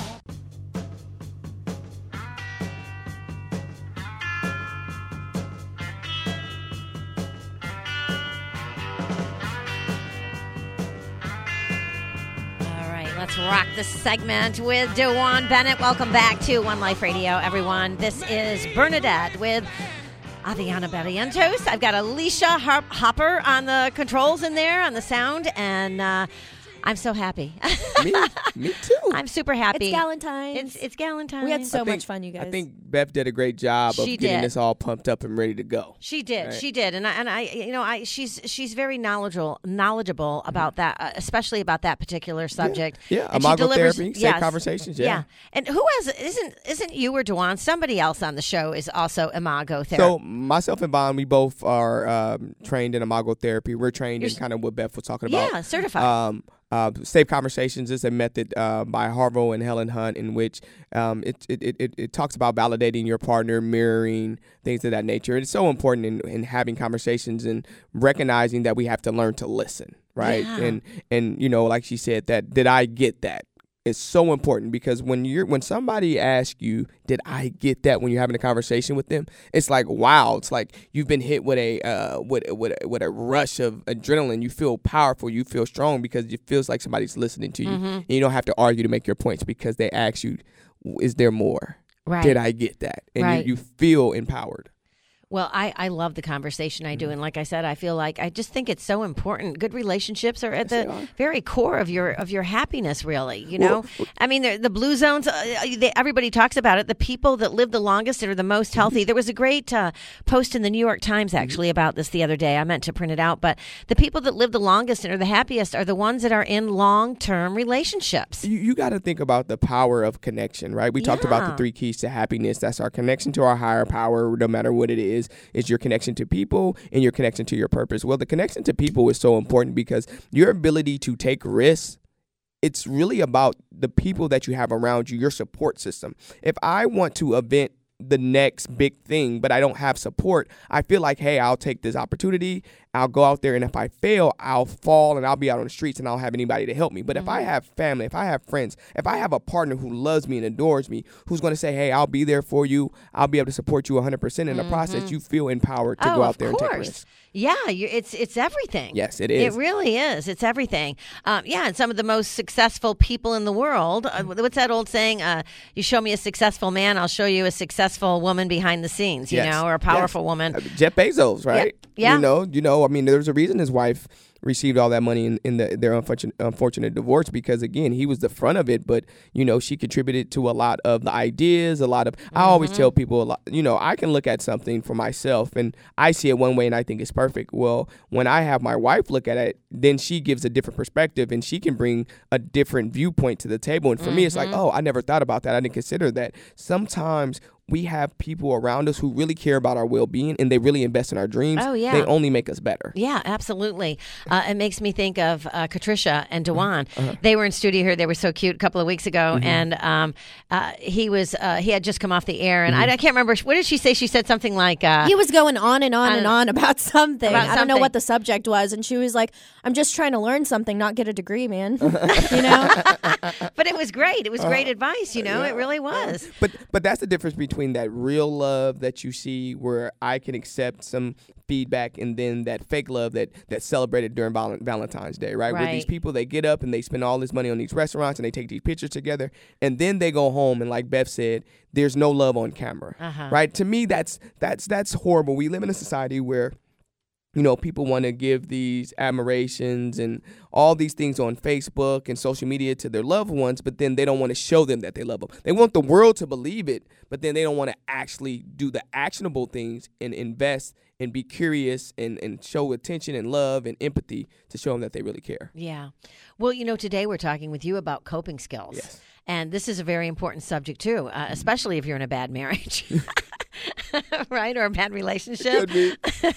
Speaker 5: All right, let's rock this segment with DeJuan Bennett. Welcome back to One Life Radio, everyone. This is Bernadette with Aviana Barrientos. I've got Alicia Harp- Hopper on the controls in there, on the sound, and uh, I'm so happy.
Speaker 3: me, me too.
Speaker 5: I'm super happy.
Speaker 4: It's Galentine's.
Speaker 5: It's, it's Galentine's.
Speaker 4: We had so
Speaker 3: I think-
Speaker 4: much fun, you guys.
Speaker 3: I think Beth did a great job of
Speaker 5: She
Speaker 3: getting
Speaker 5: did.
Speaker 3: this all pumped up and ready to go.
Speaker 5: She did.
Speaker 3: Right.
Speaker 5: She did, and I, and I, you know, I she's she's very knowledgeable knowledgeable about that, uh, especially about that particular subject.
Speaker 3: Yeah,
Speaker 5: And she
Speaker 3: imago
Speaker 5: delivers-
Speaker 3: therapy, safe
Speaker 5: yes.
Speaker 3: conversations. Yeah.
Speaker 5: And who has isn't isn't you or DeJuan? Somebody else on the show is also imago therapy.
Speaker 3: So myself and Bond, we both are um, trained in imago therapy. We're trained in kind of what Beth was talking about.
Speaker 5: yeah, certified.
Speaker 3: Um, uh, Safe Conversations is a method uh, by Harville and Helen Hunt in which um, it, it, it, it talks about validating your partner, mirroring, things of that nature. It's so important in, in having conversations and recognizing that we have to learn to listen, right?
Speaker 5: Yeah.
Speaker 3: And, and you know, like she said, that did I get that? It's so important because when you're when somebody asks you, did I get that when you're having a conversation with them, it's like, wow, it's like you've been hit with a uh, with, with, a, with a rush of adrenaline. You feel powerful, you feel strong because it feels like somebody's listening to you.
Speaker 5: Mm-hmm.
Speaker 3: And you don't have to argue to make your points because they ask you, is there more?
Speaker 5: right.
Speaker 3: Did I get that? And
Speaker 5: Right.
Speaker 3: you, you feel empowered.
Speaker 5: Well, I, I love the conversation I do. And like I said, I feel like I just think it's so important. Good relationships are at
Speaker 3: Yes, they
Speaker 5: the
Speaker 3: are.
Speaker 5: very core of your of your happiness, really. You know,
Speaker 3: Well,
Speaker 5: I mean, the, the blue zones, uh, they, everybody talks about it. The people that live the longest and are the most healthy. There was a great uh, post in the New York Times, actually, about this the other day. I meant to print it out. But the people that live the longest and are the happiest are the ones that are in long-term relationships.
Speaker 3: You, you got to think about the power of connection, right? We talked about
Speaker 5: Yeah.
Speaker 3: the three keys to happiness. That's our connection to our higher power, no matter what it is. It's your connection to people and your connection to your purpose. Well, the connection to people is so important because your ability to take risks, it's really about the people that you have around you, your support system. If I want to event the next big thing, but I don't have support, I feel like, hey, I'll take this opportunity. I'll go out there, and if I fail, I'll fall and I'll be out on the streets and I don't have anybody to help me. But if I have family, if I have friends, if I have a partner who loves me and adores me, who's going to say, hey, I'll be there for you, I'll be able to support you one hundred percent in the process, you feel empowered to
Speaker 5: oh,
Speaker 3: go out
Speaker 5: of
Speaker 3: there and take
Speaker 5: course.
Speaker 3: risks.
Speaker 5: Yeah, you, it's it's everything.
Speaker 3: Yes, it is.
Speaker 5: It really is. It's everything. Um, yeah, and some of the most successful people in the world. Uh, what's that old saying? Uh, you show me a successful man, I'll show you a successful woman behind the scenes. You
Speaker 3: Yes.
Speaker 5: know, or a powerful
Speaker 3: Yes.
Speaker 5: woman.
Speaker 3: Uh, Jeff Bezos, right?
Speaker 5: Yeah.
Speaker 3: You know, you know. I mean, there's a reason his wife received all that money in, in the, their unfortunate, unfortunate divorce because, again, he was the front of it, but, you know, she contributed to a lot of the ideas, a lot of, I always tell people, a lot, you know, I can look at something for myself and I see it one way and I think it's perfect. Well, when I have my wife look at it, then she gives a different perspective and she can bring a different viewpoint to the table. And for me, it's like, oh, I never thought about that. I didn't consider that. Sometimes we have people around us who really care about our well-being and they really invest in our dreams.
Speaker 5: Oh, yeah.
Speaker 3: They only make us better.
Speaker 5: Yeah, absolutely. Uh, it makes me think of uh, Katricia and DeJuan.
Speaker 3: Uh-huh.
Speaker 5: They were in studio here. They were so cute a couple of weeks ago,
Speaker 3: Mm-hmm.
Speaker 5: and um, uh, he was uh, he had just come off the air, and
Speaker 3: Mm-hmm.
Speaker 5: I, I can't remember what did she say. She said something like, uh,
Speaker 4: He was going on and on
Speaker 5: Uh,
Speaker 4: and on about something.
Speaker 5: about
Speaker 4: I don't know
Speaker 5: something.
Speaker 4: what the subject was. And she was like, I'm just trying to learn something, not get a degree, man. you know?
Speaker 5: but it was great. It was
Speaker 3: Uh,
Speaker 5: great advice. You know, it really was.
Speaker 3: But but that's the difference between between that real love that you see where I can accept some feedback and then that fake love that that's celebrated during val- Valentine's Day, right?
Speaker 5: Right.
Speaker 3: Where these people, they get up and they spend all this money on these restaurants and they take these pictures together and then they go home and like Beth said, there's no love on camera,
Speaker 5: Uh-huh.
Speaker 3: right? To me, that's that's that's horrible. We live in a society where you know, people want to give these admirations and all these things on Facebook and social media to their loved ones, but then they don't want to show them that they love them. They want the world to believe it, but then they don't want to actually do the actionable things and invest and be curious and, and show attention and love and empathy to show them that they really care.
Speaker 5: Yeah. Well, you know, today we're talking with you about coping skills.
Speaker 3: Yes.
Speaker 5: And this is a very important subject, too, uh, especially if you're in a bad marriage. Right? Or a bad relationship.
Speaker 3: Could be.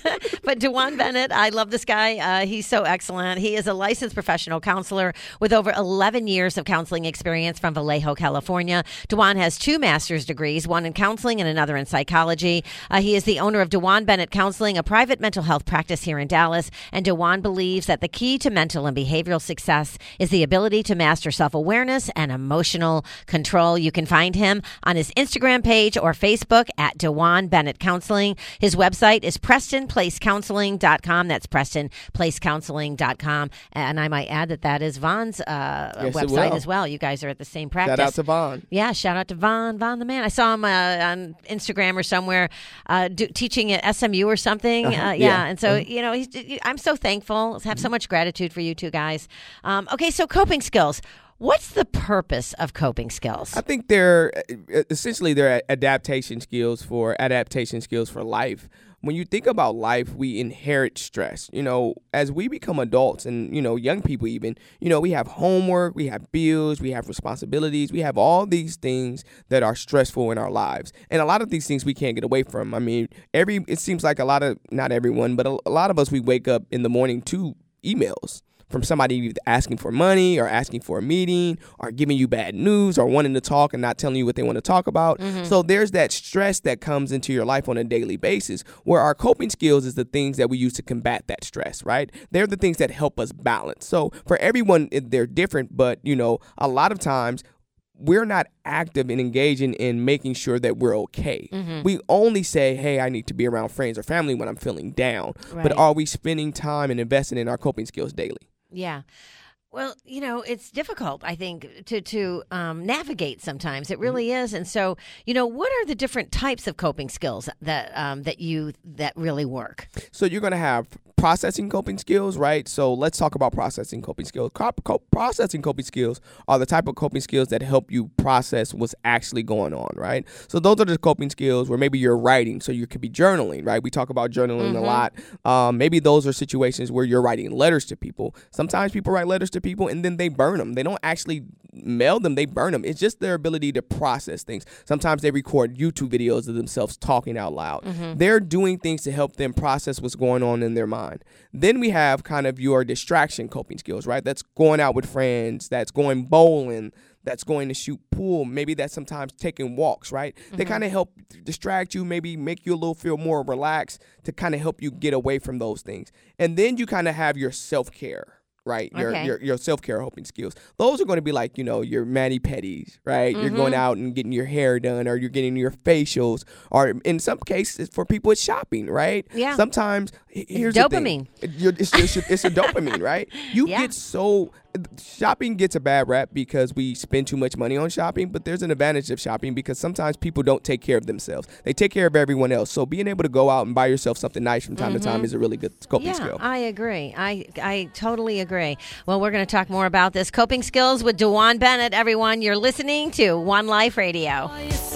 Speaker 5: But DeJuan Bennett, I love this guy. Uh, he's so excellent. He is a licensed professional counselor with over eleven years of counseling experience from Vallejo, California. DeJuan has two master's degrees, one in counseling and another in psychology. Uh, he is the owner of DeJuan Bennett Counseling, a private mental health practice here in Dallas. And DeJuan believes that the key to mental and behavioral success is the ability to master self-awareness and emotional control. You can find him on his Instagram page or Facebook at DeJuan Bennett Counseling. His website is preston place counseling dot com. That's preston place counseling dot com. And I might add that that is Von's uh,
Speaker 3: Yes, it
Speaker 5: website
Speaker 3: will.
Speaker 5: as well. You guys are at the same practice.
Speaker 3: Shout out to Vaughn.
Speaker 5: Yeah, shout out to Von, Von the man. I saw him uh, on Instagram or somewhere uh, do, teaching at S M U or something. Uh, yeah.
Speaker 3: Yeah.
Speaker 5: and so, you know, he's, I'm so thankful. I have so much gratitude for you two guys. Um, okay, so coping skills. What's the purpose of coping skills?
Speaker 3: I think they're uh, essentially they're adaptation skills for adaptation skills for life. When you think about life, we inherit stress. You know, as we become adults and, you know, young people even, you know, we have homework, we have bills, we have responsibilities, we have all these things that are stressful in our lives. And a lot of these things we can't get away from. I mean, every it seems like a lot of, not everyone, but a, a lot of us, we wake up in the morning to emails from somebody asking for money or asking for a meeting or giving you bad news or wanting to talk and not telling you what they want to talk about. Mm-hmm. So there's that stress that comes into your life on a daily basis where our coping skills is the things that we use to combat that stress, right? They're the things that help us balance. So for everyone, they're different, but, you know, a lot of times we're not active in engaging in making sure that we're okay. Mm-hmm. We only say, hey, I need to be around friends or family when I'm feeling down.
Speaker 5: Right.
Speaker 3: But are we spending time and investing in our coping skills daily?
Speaker 5: Yeah. Well, you know, it's difficult, I think, to to um, navigate sometimes. It really is. And so, you know, what are the different types of coping skills that um, that you that really work?
Speaker 3: So you're going to have processing coping skills, right? So let's talk about processing coping skills. Co- co- processing coping skills are the type of coping skills that help you process what's actually going on, right? So those are the coping skills where maybe you're writing, so you could be journaling, right? We talk about journaling mm-hmm. a lot. Um, maybe those are situations where you're writing letters to people. Sometimes people write letters to people and then they burn them. They don't actually mail them, they burn them. It's just their ability to process things. Sometimes they record YouTube videos of themselves talking out loud. Mm-hmm. They're doing things to help them process what's going on in their mind. Then we have kind of your distraction coping skills, right? That's going out with friends, that's going bowling, that's going to shoot pool. Maybe that's sometimes taking walks, right? Mm-hmm. They kind of help distract you, maybe make you a little feel more relaxed to kind of help you get away from those things. And then you kind of have your self-care. Right, your
Speaker 5: okay.
Speaker 3: your your self care coping skills. Those are going to be like, you know, your mani pedis, right? Mm-hmm. You're going out and getting your hair done, or you're getting your facials, or in some cases for people it's shopping, right?
Speaker 5: Yeah.
Speaker 3: Sometimes here's
Speaker 5: it's
Speaker 3: the
Speaker 5: dopamine.
Speaker 3: Thing. It's, it's, it's, it's a dopamine, right? You
Speaker 5: yeah.
Speaker 3: get so shopping gets a bad rap because we spend too much money on shopping, but there's an advantage of shopping because sometimes people don't take care of themselves. They take care of everyone else. So being able to go out and buy yourself something nice from time mm-hmm. to time is a really good coping
Speaker 5: yeah,
Speaker 3: skill.
Speaker 5: I agree. I I totally agree. Well, we're going to talk more about this coping skills with DeJuan Bennett. Everyone, you're listening to One Life Radio.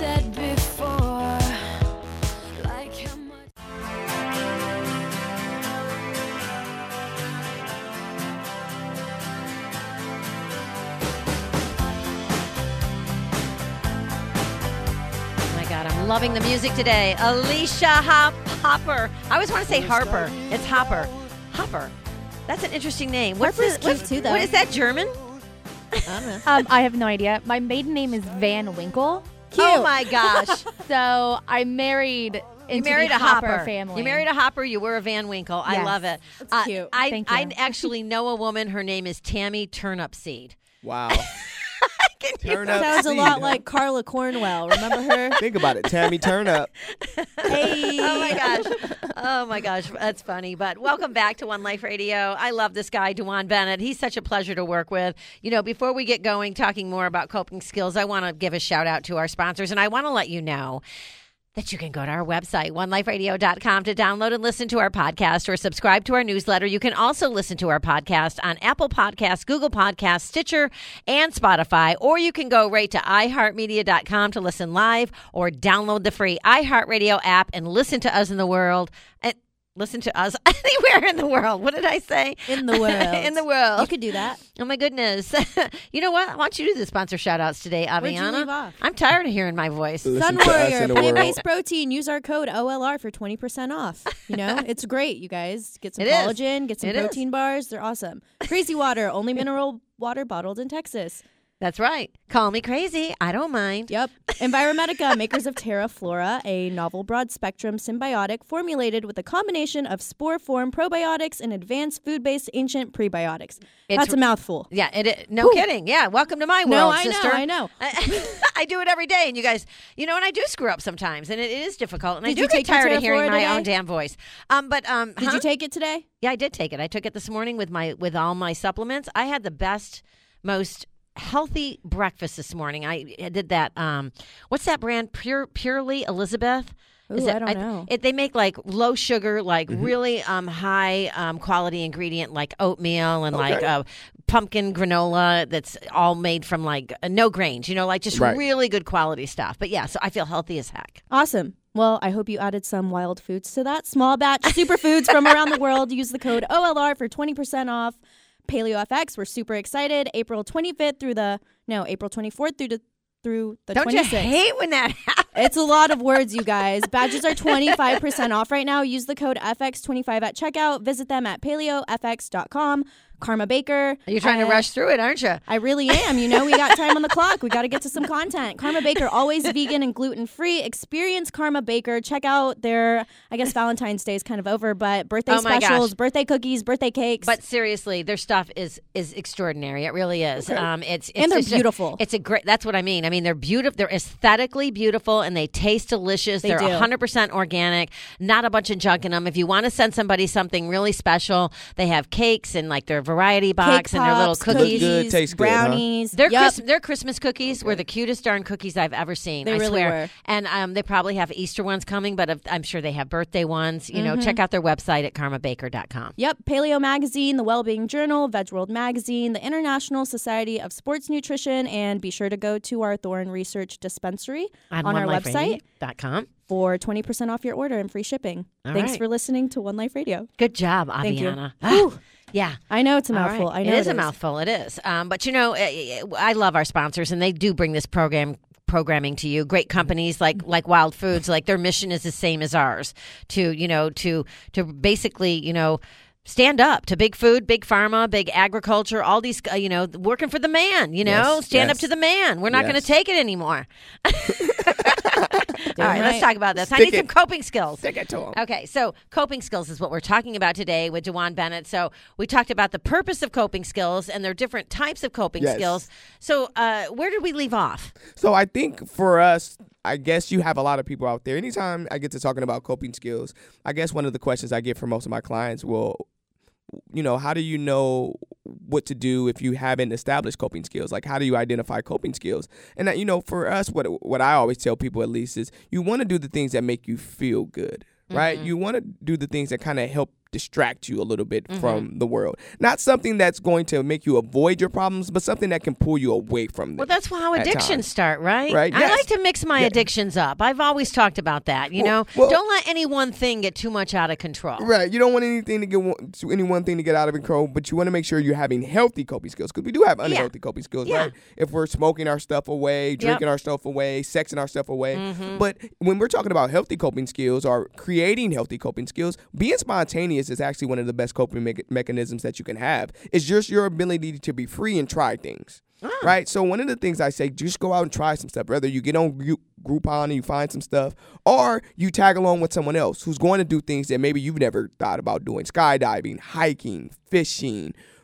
Speaker 5: I'm loving the music today. Alicia Hop- Hopper. I always want to say Harper. It's Hopper. Hopper. That's an interesting name. What's
Speaker 4: Harper's
Speaker 5: the,
Speaker 4: cute
Speaker 5: what's,
Speaker 4: too, though.
Speaker 5: What is that, German?
Speaker 8: I don't know. um, I have no idea. My maiden name is Van Winkle.
Speaker 4: Cute.
Speaker 5: Oh my gosh.
Speaker 8: So I married into
Speaker 5: you married
Speaker 8: the
Speaker 5: a
Speaker 8: Hopper,
Speaker 5: Hopper
Speaker 8: family.
Speaker 5: You married a Hopper. You were a Van Winkle.
Speaker 8: Yes.
Speaker 5: I love it.
Speaker 8: That's
Speaker 5: uh,
Speaker 8: cute.
Speaker 5: I,
Speaker 8: Thank you.
Speaker 5: I actually know a woman. Her name is Tammy Turnipseed.
Speaker 3: Wow.
Speaker 5: Can
Speaker 3: Turn up.
Speaker 4: Sounds a
Speaker 3: C.
Speaker 4: lot like Carla Cornwell. Remember her?
Speaker 3: Think about it. Tammy, turn up.
Speaker 4: Hey.
Speaker 5: Oh my gosh. Oh my gosh. That's funny. But welcome back to One Life Radio. I love this guy, Dewan Bennett. He's such a pleasure to work with. You know, before we get going, talking more about coping skills, I want to give a shout out to our sponsors. And I want to let you know that you can go to our website, one life radio dot com, to download and listen to our podcast or subscribe to our newsletter. You can also listen to our podcast on Apple Podcasts, Google Podcasts, Stitcher, and Spotify. Or you can go right to i heart media dot com to listen live or download the free iHeartRadio app and listen to us in the world. And listen to us anywhere in the world. What did I say?
Speaker 4: In the world.
Speaker 5: In the world.
Speaker 4: You could do that.
Speaker 5: Oh, my goodness. You know what? I want you to do the sponsor shout-outs today, Aviana.
Speaker 4: Where'd you leave off?
Speaker 5: I'm tired of hearing my voice.
Speaker 3: Listen
Speaker 4: Sun
Speaker 3: to us
Speaker 4: Warrior,
Speaker 3: in the world.
Speaker 4: plant-based protein. Use our code O L R for twenty percent off. You know, it's great, you guys. Get some
Speaker 5: It is.
Speaker 4: collagen, get some
Speaker 5: It is.
Speaker 4: protein bars. They're awesome. Crazy Water, only mineral water bottled in Texas.
Speaker 5: That's right. Call me crazy. I don't mind.
Speaker 4: Yep. Enviromedica, makers of Terra Flora, a novel broad-spectrum symbiotic formulated with a combination of spore-form probiotics and advanced food-based ancient prebiotics.
Speaker 5: It's-
Speaker 4: That's a mouthful.
Speaker 5: Yeah, it, it, no kidding. Yeah, welcome to my
Speaker 4: No,
Speaker 5: world,
Speaker 4: I know,
Speaker 5: sister.
Speaker 4: I know.
Speaker 5: I, I do it every day, and you guys, you know, and I do screw up sometimes, and it, it is difficult, and I
Speaker 4: Did
Speaker 5: do
Speaker 4: you
Speaker 5: get
Speaker 4: take your
Speaker 5: tired of
Speaker 4: Terra
Speaker 5: hearing
Speaker 4: Flora
Speaker 5: my
Speaker 4: today?
Speaker 5: own damn voice. Um, but um,
Speaker 4: Did
Speaker 5: huh?
Speaker 4: you take it today?
Speaker 5: Yeah, I did take it. I took it this morning with my with all my supplements. I had the best, most healthy breakfast this morning. I did that. Um, what's that brand? Pure Purely Elizabeth.
Speaker 4: Ooh,
Speaker 5: Is
Speaker 4: I don't know.
Speaker 5: It, they make like low sugar, like really um, high um, quality ingredient, like oatmeal and like
Speaker 3: Okay.
Speaker 5: uh, pumpkin granola. That's all made from like uh, no grains. You know, like just
Speaker 3: Right.
Speaker 5: really good quality stuff. But yeah, so I feel healthy as heck.
Speaker 4: Awesome. Well, I hope you added some wild foods to that. Small batch superfoods from around the world. Use the code O L R for twenty percent off. PaleoFX, we're super excited. April twenty-fifth through the, no, April twenty-fourth through the, through the
Speaker 5: Don't
Speaker 4: twenty-sixth.
Speaker 5: you hate when that happens?
Speaker 4: It's a lot of words, you guys. Badges are twenty-five percent off right now. Use the code F X twenty-five at checkout. Visit them at paleo f x dot com. Karma Baker.
Speaker 5: You're trying to
Speaker 4: uh,
Speaker 5: rush through it, aren't you?
Speaker 4: I really am. You know, we got time on the clock. We got to get to some content. Karma Baker, always vegan and gluten-free. Experience Karma Baker. Check out their, I guess Valentine's Day is kind of over, but birthday
Speaker 5: Oh my
Speaker 4: specials,
Speaker 5: gosh.
Speaker 4: birthday cookies, birthday cakes.
Speaker 5: But seriously, their stuff is is extraordinary. It really is. Um, it's, it's
Speaker 4: And they're
Speaker 5: it's a-
Speaker 4: beautiful.
Speaker 5: it's a great. That's what I mean. I mean, they're beautiful. They're aesthetically beautiful, and they taste delicious.
Speaker 4: They
Speaker 5: They're
Speaker 4: do.
Speaker 5: one hundred percent organic. Not a bunch of junk in them. If you want to send somebody something really special, they have cakes and like their variety box
Speaker 4: Cake
Speaker 5: and their little
Speaker 4: pops,
Speaker 5: cookies.
Speaker 3: Good, taste good, huh?
Speaker 4: brownies.
Speaker 5: Their,
Speaker 4: Yep.
Speaker 5: Chris, their Christmas cookies were the cutest darn cookies I've ever seen.
Speaker 4: They
Speaker 5: I
Speaker 4: really
Speaker 5: swear.
Speaker 4: were.
Speaker 5: And um, they probably have Easter ones coming, but if, I'm sure they have birthday ones. You
Speaker 4: Mm-hmm.
Speaker 5: know, check out their website at karma baker dot com.
Speaker 4: Yep, Paleo Magazine, the Wellbeing Journal, Veg World Magazine, the International Society of Sports Nutrition, and be sure to go to our Thorne Research Dispensary on, our website
Speaker 5: dot com.
Speaker 4: for twenty percent off your order and free shipping.
Speaker 5: All
Speaker 4: Thanks
Speaker 5: right.
Speaker 4: for listening to One Life Radio.
Speaker 5: Good job,
Speaker 4: Thank you.
Speaker 5: Aviana. Ah, yeah.
Speaker 4: I know it's a
Speaker 5: All
Speaker 4: mouthful.
Speaker 5: right.
Speaker 4: I know
Speaker 5: it is a mouthful. It is. Um, but you know, eh, eh, I love our sponsors, and they do bring this program programming to you. Great companies like like Wild Foods, like their mission is the same as ours. To you know, to to basically you know. Stand up to big food, big pharma, big agriculture, all these, uh, you know, working for the man, you know,
Speaker 3: Yes,
Speaker 5: stand
Speaker 3: yes.
Speaker 5: up to the man. We're not going to
Speaker 3: Yes.
Speaker 5: take it anymore. All right,
Speaker 4: right.
Speaker 5: let's talk about this. I
Speaker 3: Stick
Speaker 5: need some
Speaker 3: it.
Speaker 5: coping skills.
Speaker 3: Stick it to 'em.
Speaker 5: Okay, so coping skills is what we're talking about today with Dewan Bennett. So we talked about the purpose of coping skills, and there are different types of coping
Speaker 3: Yes.
Speaker 5: skills. So uh, where did we leave off?
Speaker 3: So I think for us, I guess you have a lot of people out there. Anytime I get to talking about coping skills, I guess one of the questions I get from most of my clients will, you know, how do you know what to do if you haven't established coping skills? Like, how do you identify coping skills? And that, you know, for us, what what I always tell people at least is you want to do the things that make you feel good, right? You want to do the things that kind of help distract you a little bit from the world. Not something that's going to make you avoid your problems, but something that can pull you away from them.
Speaker 5: Well, that's how
Speaker 3: at
Speaker 5: addictions
Speaker 3: times.
Speaker 5: start, right?
Speaker 3: Right,
Speaker 5: I
Speaker 3: yes.
Speaker 5: like to mix my
Speaker 3: Yeah.
Speaker 5: addictions up. I've always talked about that. You
Speaker 3: Well-
Speaker 5: know,
Speaker 3: well-
Speaker 5: don't let any one thing get too much out of control.
Speaker 3: Right. You don't want anything to get one- to any one thing to get out of control, but you want to make sure you're having healthy coping skills because we do have unhealthy coping skills,
Speaker 5: Yeah.
Speaker 3: right? If we're smoking our stuff away, drinking our stuff away, sexing our stuff away.
Speaker 5: Mm-hmm.
Speaker 3: But when we're talking about healthy coping skills or creating healthy coping skills, being spontaneous is actually one of the best coping me- mechanisms that you can have. It's just your ability to be free and try things. Right? So one of the things I say, just go out and try some stuff. Whether you get on Gru- Groupon and you find some stuff, or you tag along with someone else who's going to do things that maybe you've never thought about doing. Skydiving, hiking, fishing,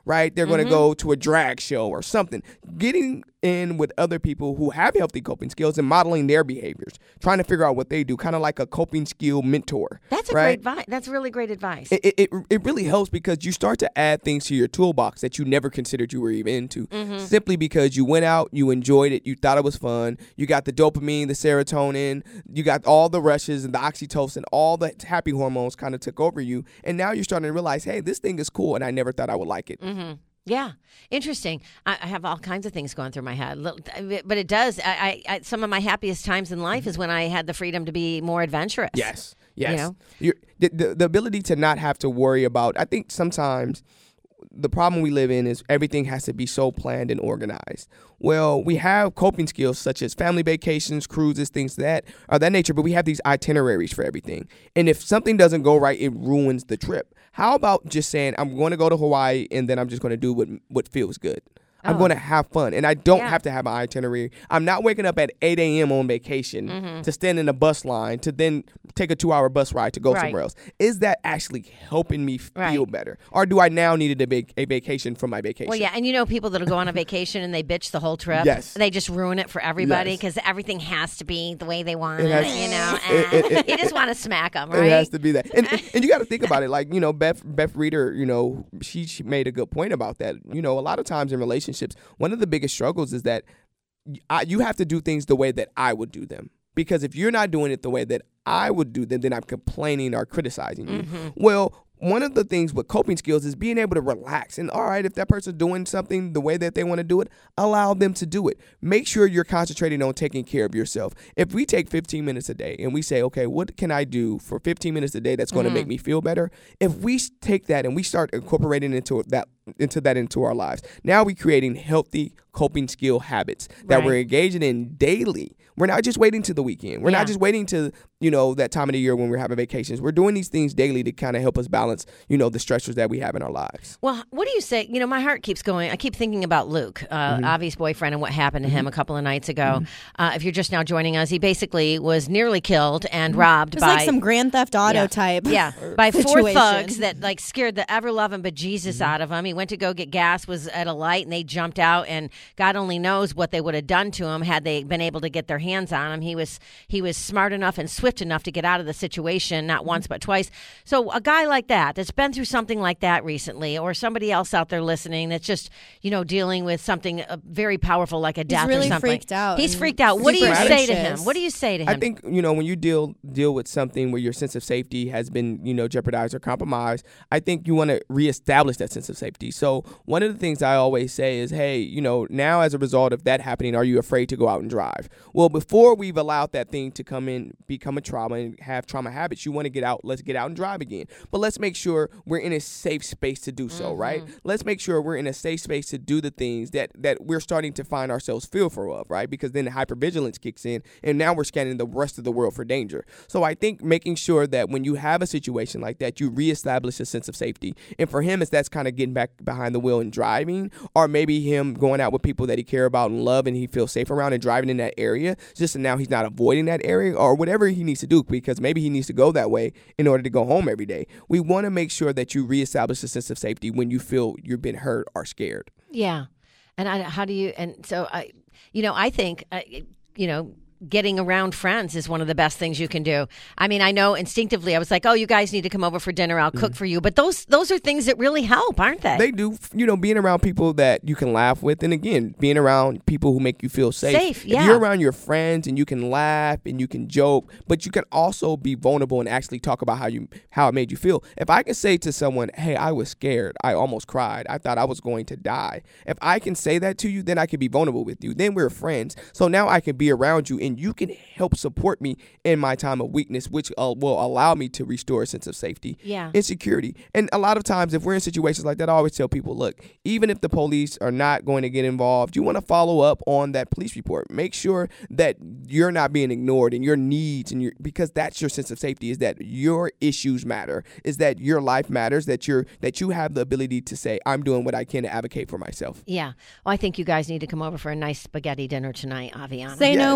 Speaker 3: right? They're going to
Speaker 5: Mhm.
Speaker 3: go to a drag show or something. Getting in with other people who have healthy coping skills and modeling their behaviors, trying to figure out what they do, kind of like a coping skill mentor.
Speaker 5: That's a
Speaker 3: right?
Speaker 5: great advice. That's really great advice.
Speaker 3: It, it, it, it really helps because you start to add things to your toolbox that you never considered you were even into,
Speaker 5: Mhm.
Speaker 3: simply because you went out, you enjoyed it, you thought it was fun, you got the dopamine, the serotonin, you got all the rushes and the oxytocin, all the happy hormones kind of took over you, and now you're starting to realize, hey, this thing is cool, and I never thought I would like it.
Speaker 5: Mm-hmm. Yeah, interesting. I, I have all kinds of things going through my head, Little- but it does. I, I, I some of my happiest times in life is when I had the freedom to be more adventurous.
Speaker 3: Yes, yes.
Speaker 5: You know?
Speaker 3: You're, the, the the ability to not have to worry about. I think sometimes the problem we live in is everything has to be so planned and organized. Well, we have coping skills such as family vacations, cruises, things that are that nature, but we have these itineraries for everything. And if something doesn't go right, it ruins the trip. How about just saying, I'm going to go to Hawaii and then I'm just going to do what what feels good? I'm
Speaker 5: Oh.
Speaker 3: going to have fun, and I don't
Speaker 5: Yeah.
Speaker 3: have to have an itinerary. I'm not waking up at eight a.m. on vacation
Speaker 5: Mhm.
Speaker 3: to stand in a bus line to then take a two-hour bus ride to go
Speaker 5: Right.
Speaker 3: somewhere else. Is that actually helping me feel
Speaker 5: Right.
Speaker 3: better? Or do I now need a, vac- a vacation from my vacation?
Speaker 5: Well, yeah, and you know people that'll go on a vacation and they bitch the whole trip.
Speaker 3: Yes.
Speaker 5: They just ruin it for everybody
Speaker 3: Yes.
Speaker 5: because everything has to be the way they want
Speaker 3: It
Speaker 5: it.
Speaker 3: has-
Speaker 5: you know,
Speaker 3: it- it- it-
Speaker 5: you just want to smack them, right?
Speaker 3: It has to be that. And and you got to think about it. Like, you know, Beth Beth Reeder, you know, she, she made a good point about that. You know, a lot of times in relationships, one of the biggest struggles is that I, you have to do things the way that I would do them. Because if you're not doing it the way that I would do them, then I'm complaining or criticizing you.
Speaker 5: Mm-hmm.
Speaker 3: Well, one of the things with coping skills is being able to relax. And all right, if that person's doing something the way that they want to do it, allow them to do it. Make sure you're concentrating on taking care of yourself. If we take fifteen minutes a day and we say, okay, what can I do for fifteen minutes a day that's going to
Speaker 5: Mhm.
Speaker 3: make me feel better? If we s- take that and we start incorporating into that into that into our lives, now we're creating healthy coping skill habits that
Speaker 5: Right.
Speaker 3: we're engaging in daily. We're not just waiting to the weekend. We're
Speaker 5: Yeah.
Speaker 3: not just waiting to, you know, that time of the year when we're having vacations. We're doing these things daily to kind of help us balance, you know, the stressors that we have in our lives.
Speaker 5: Well, what do you say? You know, my heart keeps going. I keep thinking about Luke, uh,
Speaker 3: Mm-hmm.
Speaker 5: Avi's boyfriend, and what happened to him a couple of nights ago. Uh, if you're just now joining us, he basically was nearly killed and robbed
Speaker 4: It's
Speaker 5: by
Speaker 4: like some Grand Theft Auto
Speaker 5: Yeah.
Speaker 4: type.
Speaker 5: Yeah, by four
Speaker 4: situation.
Speaker 5: thugs that like scared the ever loving bejesus
Speaker 3: Mm-hmm.
Speaker 5: out of him. He went to go get gas, was at a light, and they jumped out. And God only knows what they would have done to him had they been able to get their hands on him. He was he was smart enough and swift enough to get out of the situation, not once but twice. So a guy like that that's been through something like that recently, or somebody else out there listening that's just you know dealing with something uh, very powerful like a death
Speaker 4: really
Speaker 5: or something.
Speaker 4: freaked out
Speaker 5: He's
Speaker 4: and
Speaker 5: freaked out. What do you
Speaker 4: super
Speaker 5: say to him?
Speaker 4: anxious.
Speaker 5: What do you say to him?
Speaker 3: I think, you know, when you deal deal with something where your sense of safety has been, you know, jeopardized or compromised, I think you want to reestablish that sense of safety. So one of the things I always say is, hey, you know, now as a result of that happening, are you afraid to go out and drive? Well, before we've allowed that thing to come in, become a trauma and have trauma habits, you want to get out, let's get out and drive again. But let's make sure we're in a safe space to do so, right? Let's make sure we're in a safe space to do the things that, that we're starting to find ourselves fearful of, right? Because then the hypervigilance kicks in, and now we're scanning the rest of the world for danger. So I think making sure that when you have a situation like that, you reestablish a sense of safety. And for him, it's that's kind of getting back behind the wheel and driving, or maybe him going out with people that he care about and love and he feels safe around and driving in that area, just so now he's not avoiding that area, or whatever he needs to do, because maybe he needs to go that way in order to go home every day. We want to make sure that you reestablish a sense of safety when you feel you've been hurt or scared.
Speaker 5: Yeah. And I, how do you, and so I, you know, I think, uh, you know, getting around friends is one of the best things you can do. I mean, I know instinctively I was like, oh, you guys need to come over for dinner. I'll cook for you. But those those are things that really help, aren't they?
Speaker 3: They do, you know, being around people that you can laugh with. And again, being around people who make you feel safe.
Speaker 5: Safe, yeah.
Speaker 3: If you're around your friends and you can laugh and you can joke, but you can also be vulnerable and actually talk about how you how it made you feel. If I can say to someone, hey, I was scared. I almost cried. I thought I was going to die. If I can say that to you, then I can be vulnerable with you. Then we're friends. So now I can be around you and you can help support me in my time of weakness, which uh, will allow me to restore a sense of safety
Speaker 5: Yeah.
Speaker 3: and security. And a lot of times, if we're in situations like that, I always tell people, look, even if the police are not going to get involved, you want to follow up on that police report. Make sure that you're not being ignored and your needs, and your because that's your sense of safety, is that your issues matter, is that your life matters, that you're that you have the ability to say, I'm doing what I can to advocate for myself.
Speaker 5: Yeah. Well, I think you guys need to come over for a nice spaghetti dinner tonight, Aviana.
Speaker 4: Say no
Speaker 3: Yes.
Speaker 4: more.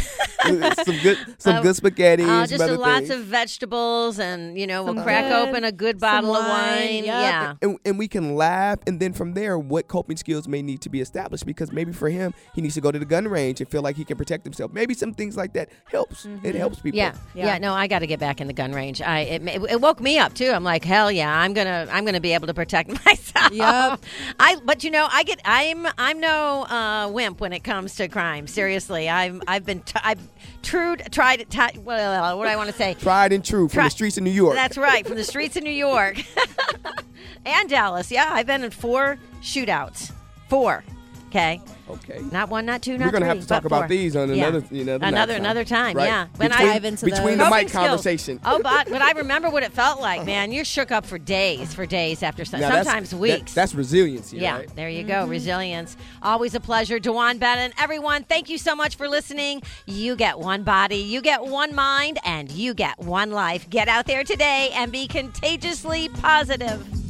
Speaker 3: some good, some
Speaker 5: Uh,
Speaker 3: good spaghetti.
Speaker 5: Uh,
Speaker 3: and
Speaker 5: just
Speaker 3: some
Speaker 5: a,
Speaker 3: other
Speaker 5: lots
Speaker 3: things.
Speaker 5: of vegetables, and you know,
Speaker 4: Some
Speaker 5: we'll crack
Speaker 4: good-
Speaker 5: open a good
Speaker 4: some
Speaker 5: bottle of
Speaker 4: wine,
Speaker 5: wine.
Speaker 4: yep.
Speaker 5: Yeah.
Speaker 3: And, and we can laugh, and then from there, what coping skills may need to be established, because maybe for him, he needs to go to the gun range and feel like he can protect himself. Maybe some things like that helps. It helps people.
Speaker 5: Yeah. yeah,
Speaker 4: Yeah.
Speaker 5: No, I got to get back in the gun range. I it, it woke me up too. I'm like, hell yeah, I'm gonna I'm gonna be able to protect myself.
Speaker 2: Yep.
Speaker 5: I but you know, I get I'm I'm no uh, wimp when it comes to crime. Seriously, I've I've been t- I've true tried it. T- well, what do I want to say?
Speaker 3: Tried and true from
Speaker 5: Tri-
Speaker 3: the streets of New York.
Speaker 5: That's right, from the streets of New York and Dallas. Yeah, I've been in four shootouts. Four. Okay.
Speaker 3: Okay.
Speaker 5: Not one, not two, not
Speaker 3: We're gonna
Speaker 5: three,
Speaker 3: have to talk
Speaker 5: but
Speaker 3: about
Speaker 5: four.
Speaker 3: these on
Speaker 5: Yeah.
Speaker 3: another, you know,
Speaker 5: another another time.
Speaker 3: Right.
Speaker 5: Yeah. When
Speaker 3: between,
Speaker 5: I
Speaker 4: dive into
Speaker 3: between
Speaker 4: those.
Speaker 3: the mic
Speaker 5: Coping skills.
Speaker 3: conversation.
Speaker 5: Oh, but but I remember what it felt like, man. You're shook up for days, for days after some,
Speaker 3: Now, that's-
Speaker 5: sometimes
Speaker 3: that-
Speaker 5: weeks.
Speaker 3: that's resiliency,
Speaker 5: yeah,
Speaker 3: right?
Speaker 5: there you go. Resilience. Always a pleasure. DeJuan Bennett. Everyone, thank you so much for listening. You get one body, you get one mind, and you get one life. Get out there today and be contagiously positive.